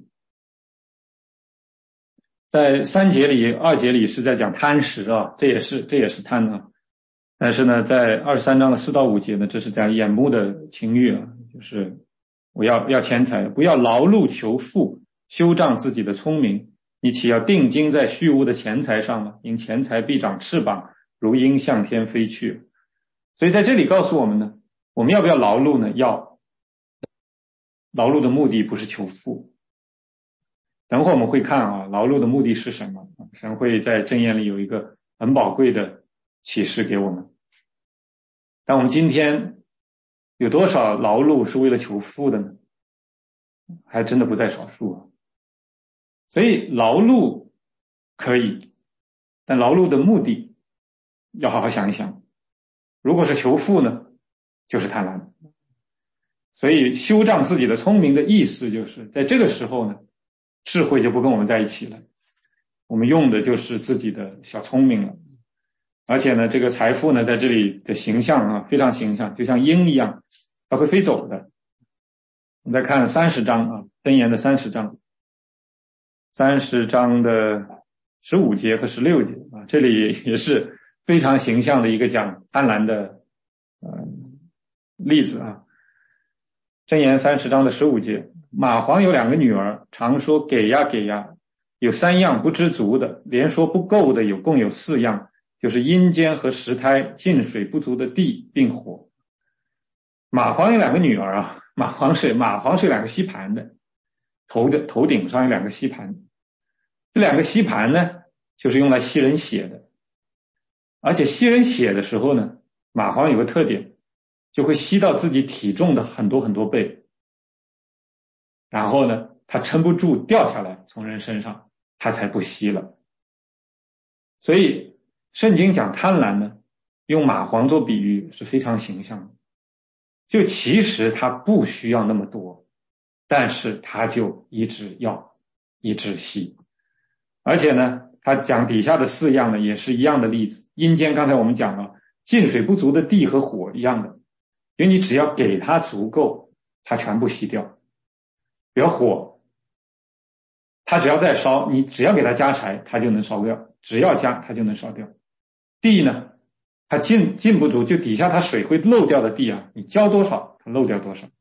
S1: 在三节里，二节里是在讲贪食啊，这也是这也是贪啊。但是呢，在二十三章的四到五节呢，这是讲眼目的情欲啊，就是我要要钱财，不要劳碌求富，修仗自己的聪明。你岂要定睛在虚无的钱财上吗？因钱财必长翅膀，如鹰向天飞去。所以在这里告诉我们呢，我们要不要劳碌呢？要。劳碌的目的不是求富。等会我们会看啊，劳碌的目的是什么？神会在箴言里有一个很宝贵的启示给我们。但我们今天有多少劳碌是为了求富的呢？还真的不在少数啊。所以劳碌可以，但劳碌的目的要好好想一想。如果是求富呢，就是贪婪。所以修仗自己的聪明的意思就是在这个时候呢，智慧就不跟我们在一起了，我们用的就是自己的小聪明了。而且呢，这个财富呢，在这里的形象啊，非常形象，就像鹰一样，它会飞走的。我们再看三十章啊，箴言的三十章，三十章的十五节和十六节啊，这里也是非常形象的一个讲贪婪的呃例子啊。箴言三十章的十五节，蚂蟥有两个女儿，常说给呀给呀，有三样不知足的，连说不够的有共有四样，就是阴间和石胎，进水不足的地并火。蚂蟥有两个女儿啊，蚂蟥是蚂蟥是两个吸盘的，头的头顶上有两个吸盘，这两个吸盘呢，就是用来吸人血的。而且吸人血的时候呢，蚂蟥有个特点，就会吸到自己体重的很多很多倍，然后呢，它撑不住掉下来从人身上，它才不吸了。所以圣经讲贪婪呢，用蚂蟥做比喻是非常形象的。就其实它不需要那么多，但是它就一直要，一直吸。而且呢，它讲底下的四样呢，也是一样的例子。阴间刚才我们讲了，进水不足的地和火一样的。因为你只要给它足够，它全部吸掉。比如火，它只要再烧，你只要给它加柴，它就能烧掉，只要加它就能烧掉。地呢，它进进不足，就底下它水会漏掉的地啊，你浇多少它漏掉多少。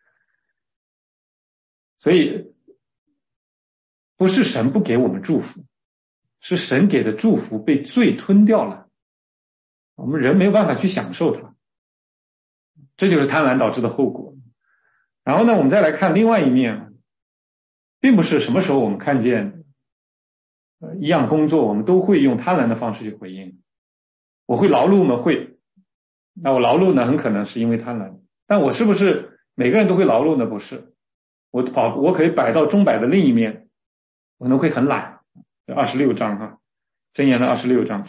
S1: 所以不是神不给我们祝福，是神给的祝福被罪吞掉了，我们人没有办法去享受它。这就是贪婪导致的后果。然后呢，我们再来看另外一面，并不是什么时候我们看见呃一样工作，我们都会用贪婪的方式去回应。我会劳碌吗？会。那我劳碌呢，很可能是因为贪婪。但我是不是每个人都会劳碌呢？不是。我跑，我可以摆到钟摆的另一面，我可能会很懒。二十六章哈，箴言的二十六章。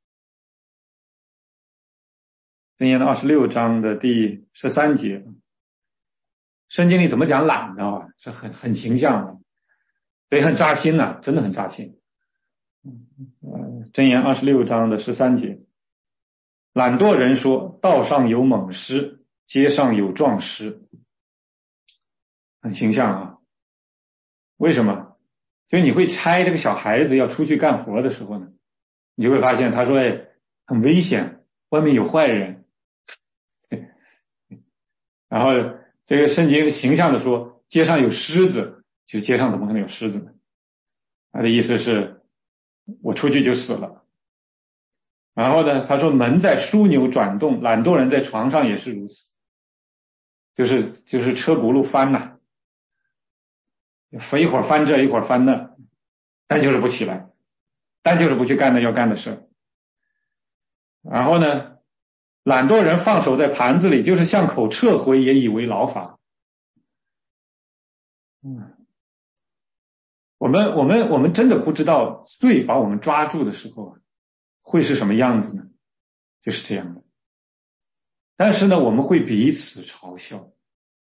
S1: 箴言的二十六章的第十三节，圣经里怎么讲懒的啊？是很很形象的，所以很扎心呐、啊，真的很扎心。呃，箴言二十六章的十三节，懒惰人说，道上有猛狮，街上有壮狮，很形象啊。为什么？就你会拆这个小孩子要出去干活的时候呢，你就会发现他说，哎，很危险，外面有坏人。然后这个圣经形象的说，街上有狮子，其实街上怎么可能有狮子呢？他的意思是我出去就死了。然后呢，他说门在枢纽转动，懒惰人在床上也是如此，就是就是车轱辘翻呐、啊，翻一会儿翻这一会儿翻那，但就是不起来，但就是不去干那要干的事。然后呢，懒惰人放手在盘子里，就是向口撤回，也以为劳法。嗯，我们我们我们真的不知道罪把我们抓住的时候会是什么样子呢？就是这样的。但是呢，我们会彼此嘲笑，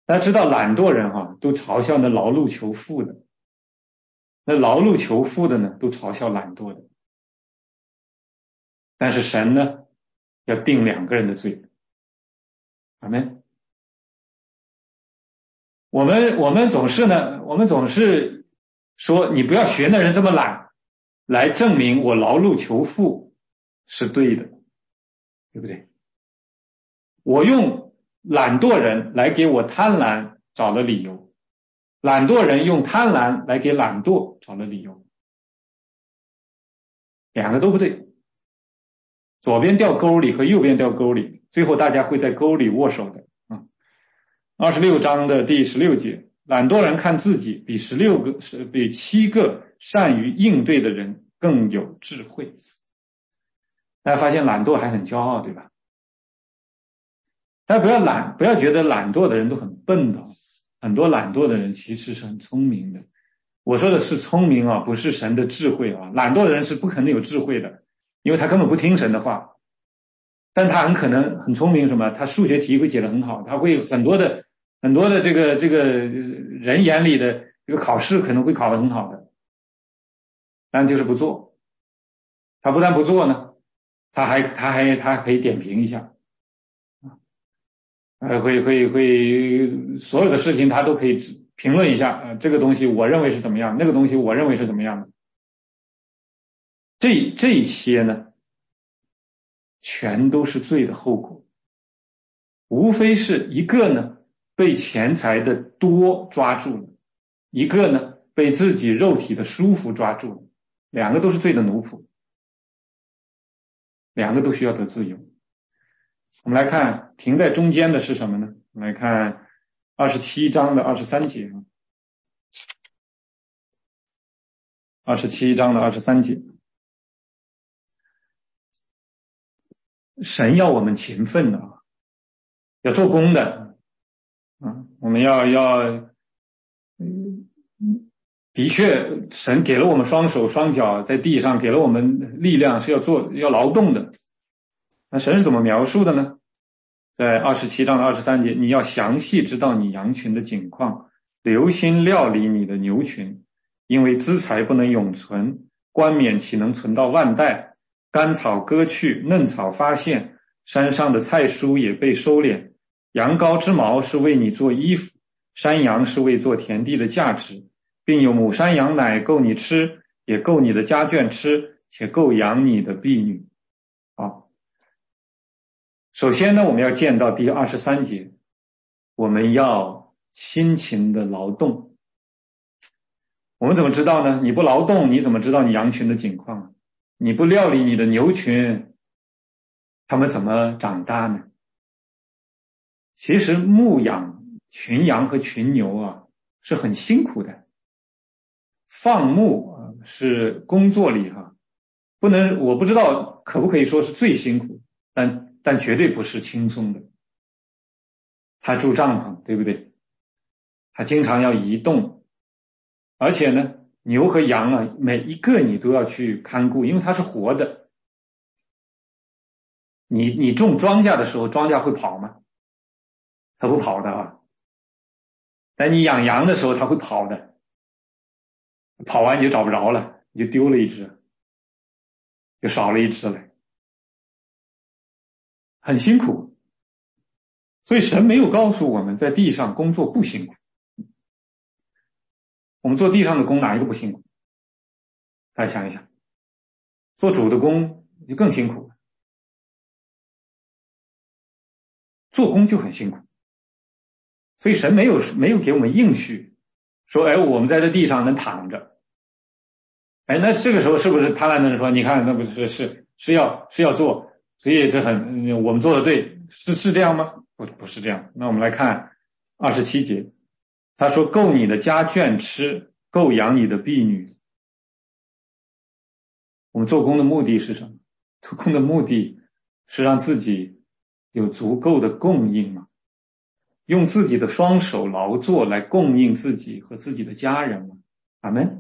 S1: 大家知道懒惰人哈、啊、都嘲笑那劳碌求富的，那劳碌求富的呢都嘲笑懒惰的。但是神呢要定两个人的罪。阿们。我们我们总是呢，我们总是说你不要学那人这么懒，来证明我劳碌求富是对的，对不对？我用懒惰人来给我贪婪找了理由，懒惰人用贪婪来给懒惰找了理由，两个都不对。左边掉沟里和右边掉沟里，最后大家会在沟里握手的。嗯，二十六章的第十六节，懒惰人看自己比十六个是比七个善于应对的人更有智慧。大家发现懒惰还很骄傲，对吧？大家不要懒，不要觉得懒惰的人都很笨的，很多懒惰的人其实是很聪明的。我说的是聪明啊，不是神的智慧啊。懒惰的人是不可能有智慧的，因为他根本不听神的话。但他很可能很聪明，什么？他数学题会解得很好，他会有很多的很多的这个这个人眼里的这个考试可能会考得很好的，但就是不做。他不但不做呢，他还他还他还可以点评一下。呃，会会会，所有的事情他都可以评论一下，呃，这个东西我认为是怎么样，那个东西我认为是怎么样的。这这些呢，全都是罪的后果，无非是一个呢被钱财的多抓住了，一个呢被自己肉体的舒服抓住了，两个都是罪的奴仆，两个都需要得自由。我们来看停在中间的是什么呢？我们来看二十七章的二十三节，二十七章的二十三节，神要我们勤奋的，要做工的，嗯，我们要要，嗯，的确，神给了我们双手双脚在地上，给了我们力量，是要做要劳动的。那神是怎么描述的呢？在二十七章的二十三节，你要详细知道你羊群的景况，留心料理你的牛群，因为资财不能永存，冠冕岂能存到万代？干草割去，嫩草发现，山上的菜蔬也被收敛。羊羔之毛是为你做衣服，山羊是为做田地的价值，并有母山羊奶够你吃，也够你的家眷吃，且够养你的婢女。好。首先呢，我们要见到第二十三节，我们要辛勤的劳动。我们怎么知道呢？你不劳动，你怎么知道你羊群的景况？你不料理你的牛群，他们怎么长大呢？其实牧养群羊和群牛啊是很辛苦的，放牧啊是工作里哈、啊，不能我不知道可不可以说是最辛苦，但但绝对不是轻松的。他住帐篷，对不对？他经常要移动，而且呢，牛和羊啊，每一个你都要去看顾，因为它是活的。你你种庄稼的时候，庄稼会跑吗？它不跑的啊。但你养羊的时候，它会跑的，跑完你就找不着了，你就丢了一只，就少了一只了。很辛苦，所以神没有告诉我们在地上工作不辛苦。我们做地上的工哪一个不辛苦？大家想一想，做主的工就更辛苦了，做工就很辛苦，所以神没有没有给我们应许说，哎，我们在这地上能躺着。哎，那这个时候是不是贪婪的人说，你看那不是是是要是要做，所以这很我们做的对，是是这样吗？不不是这样。那我们来看二十七节，他说够你的家眷吃，够养你的婢女。我们做工的目的是什么？做工的目的是让自己有足够的供应嘛，用自己的双手劳作来供应自己和自己的家人嘛。阿们。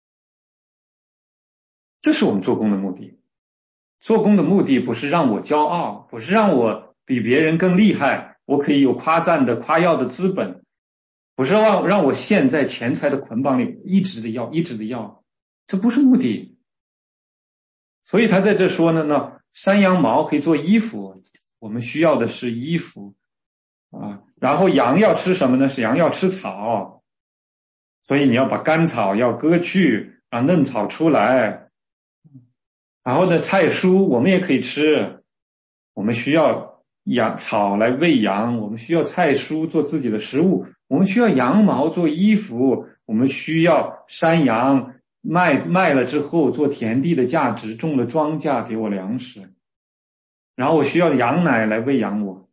S1: 这是我们做工的目的。做工的目的不是让我骄傲，不是让我比别人更厉害，我可以有夸赞的夸耀的资本， 不是让让我陷在钱财的捆绑里，一直的要，一直的要，这不是目的。所以他在这说呢，那山羊毛可以做衣服，我们需要的是衣服啊。然后羊要吃什么呢？是羊要吃草，所以你要把干草要割去，让嫩草出来。然后呢，菜蔬我们也可以吃，我们需要羊草来喂羊，我们需要菜蔬做自己的食物，我们需要羊毛做衣服，我们需要山羊卖卖了之后做田地的价值，种了庄稼给我粮食，然后我需要羊奶来喂养我。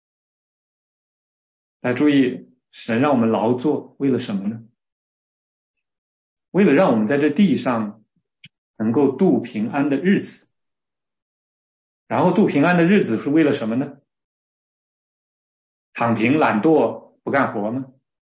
S1: 来注意，神让我们劳作，为了什么呢？为了让我们在这地上能够度平安的日子。然后度平安的日子是为了什么呢？躺平懒惰不干活吗？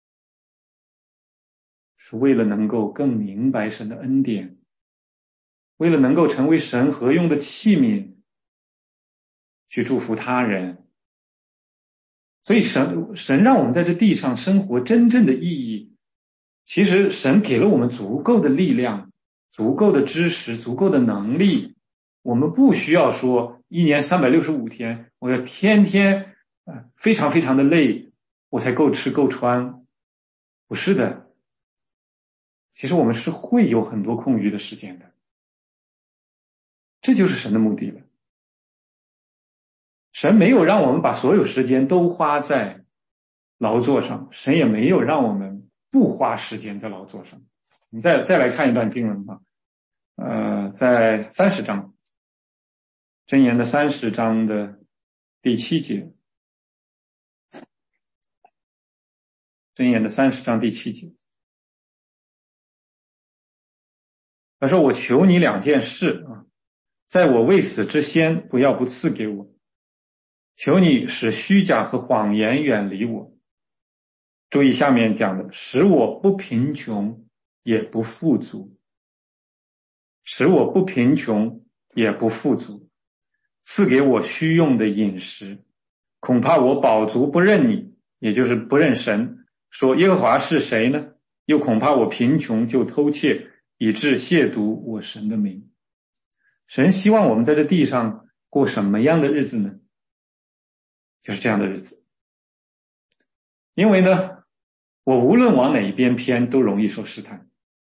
S1: 是为了能够更明白神的恩典，为了能够成为神合用的器皿，去祝福他人。所以神神让我们在这地上生活真正的意义，其实神给了我们足够的力量，足够的知识，足够的能力，我们不需要说一年三百六十五天我要天天呃非常非常的累我才够吃够穿。不是的，其实我们是会有很多空余的时间的，这就是神的目的了。神没有让我们把所有时间都花在劳作上，神也没有让我们不花时间在劳作上。我们再再来看一段经文吧，呃，在三十章，箴言的三十章的第七节，箴言的三十章第七节，他说：“我求你两件事啊，在我未死之先，不要不赐给我。求你使虚假和谎言远离我。”注意下面讲的，使我不贫穷也不富足，使我不贫穷也不富足，赐给我需用的饮食，恐怕我饱足不认你，也就是不认神，说耶和华是谁呢？又恐怕我贫穷就偷窃，以致亵渎我神的名。神希望我们在这地上过什么样的日子呢？就是这样的日子。因为呢，我无论往哪一边偏都容易受试探。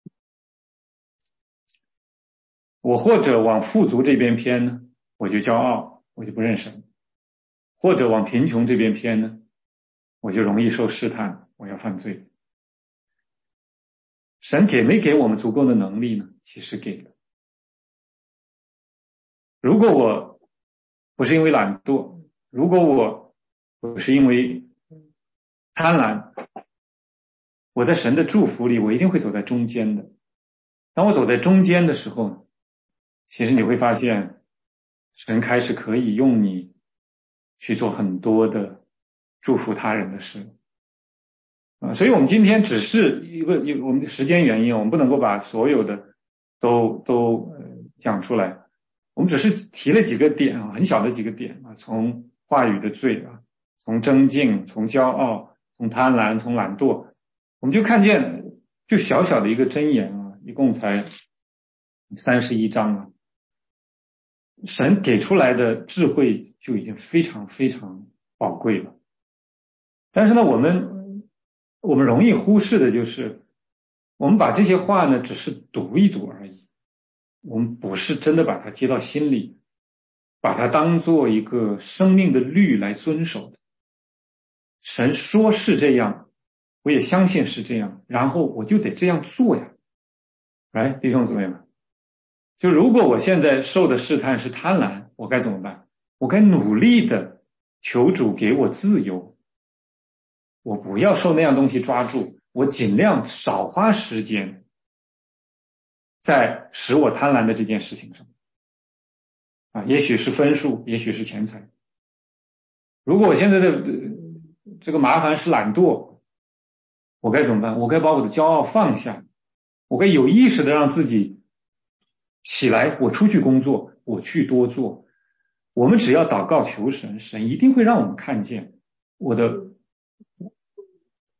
S1: 我或者往富足这边偏呢，我就骄傲，我就不认神；或者往贫穷这边偏呢，我就容易受试探，我要犯罪。神给没给我们足够的能力呢？其实给了。如果我不是因为懒惰，如果我不是因为贪婪，我在神的祝福里，我一定会走在中间的。当我走在中间的时候，其实你会发现，神开始可以用你去做很多的祝福他人的事啊。所以我们今天只是一个，我们的时间原因，我们不能够把所有的都都呃讲出来。我们只是提了几个点啊，很小的几个点啊，从话语的罪啊，从争竞，从骄傲，从贪婪，从懒惰，我们就看见就小小的一个箴言啊，一共才三十一章啊，神给出来的智慧就已经非常非常宝贵了。但是呢，我们我们容易忽视的就是，我们把这些话呢只是读一读而已，我们不是真的把它接到心里，把它当做一个生命的律来遵守的。神说是这样，我也相信是这样，然后我就得这样做呀。来，弟兄姊妹们，就如果我现在受的试探是贪婪，我该怎么办？我该努力的求主给我自由，我不要受那样东西抓住，我尽量少花时间在使我贪婪的这件事情上啊，也许是分数，也许是钱财。如果我现在的这个麻烦是懒惰，我该怎么办？我该把我的骄傲放下，我该有意识的让自己起来，我出去工作，我去多做。我们只要祷告求神，神一定会让我们看见我的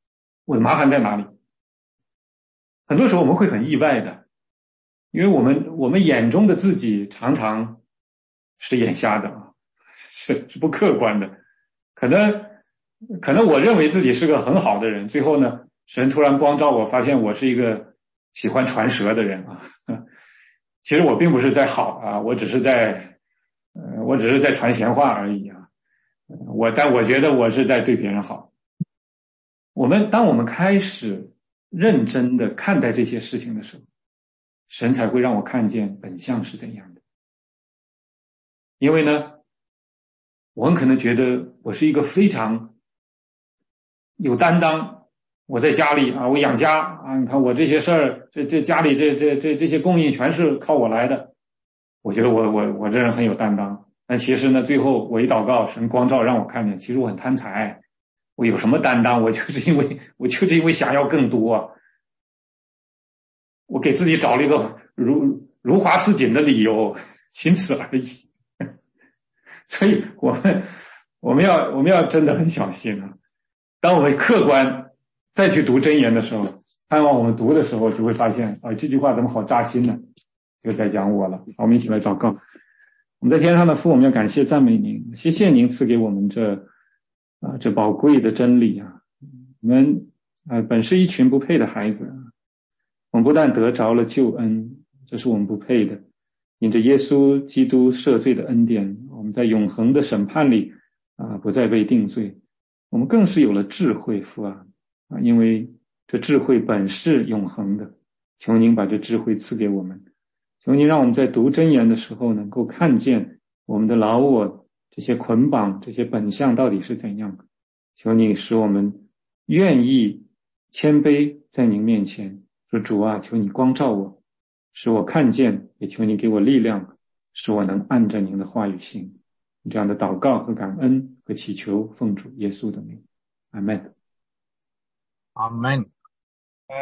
S1: 我的麻烦在哪里？很多时候我们会很意外的，因为我们我们眼中的自己常常是眼瞎的啊，是是不客观的。可能可能我认为自己是个很好的人，最后呢，神突然光照我，发现我是一个喜欢传舌的人啊。其实我并不是在好啊，我只是在呃，我只是在传闲话而已啊。我但我觉得我是在对别人好。我们当我们开始认真的看待这些事情的时候，神才会让我看见本相是怎样的。因为呢，我很可能觉得我是一个非常有担当，我在家里啊，我养家啊，你看我这些事儿，这这家里这这这这些供应全是靠我来的，我觉得我我我这人很有担当。但其实呢，最后我一祷告，神光照让我看见，其实我很贪财，我有什么担当？我就是因为我就是因为想要更多，我给自己找了一个如如花似锦的理由，仅此而已。所以我们我们要我们要真的很小心啊！当我们客观再去读箴言的时候，盼望我们读的时候就会发现啊，这句话怎么好扎心呢？就在讲我了。好，我们一起来祷告。我们在天上的父，我们要感谢赞美您，谢谢您赐给我们这啊这宝贵的真理啊！我们啊本是一群不配的孩子，我们不但得着了救恩，这是我们不配的。因着耶稣基督赦罪的恩典，我们在永恒的审判里啊不再被定罪。我们更是有了智慧，父啊啊，因为这智慧本是永恒的，求您把这智慧赐给我们。求您让我们在读箴言的时候能够看见我们的老我这些捆绑，这些本相到底是怎样。求你使我们愿意谦卑在您面前，说主啊，求你光照我，使我看见，也求你给我力量，使我能按着您的话语行。这样的祷告和感恩和祈求，奉主耶稣的名，阿们。
S2: 阿们。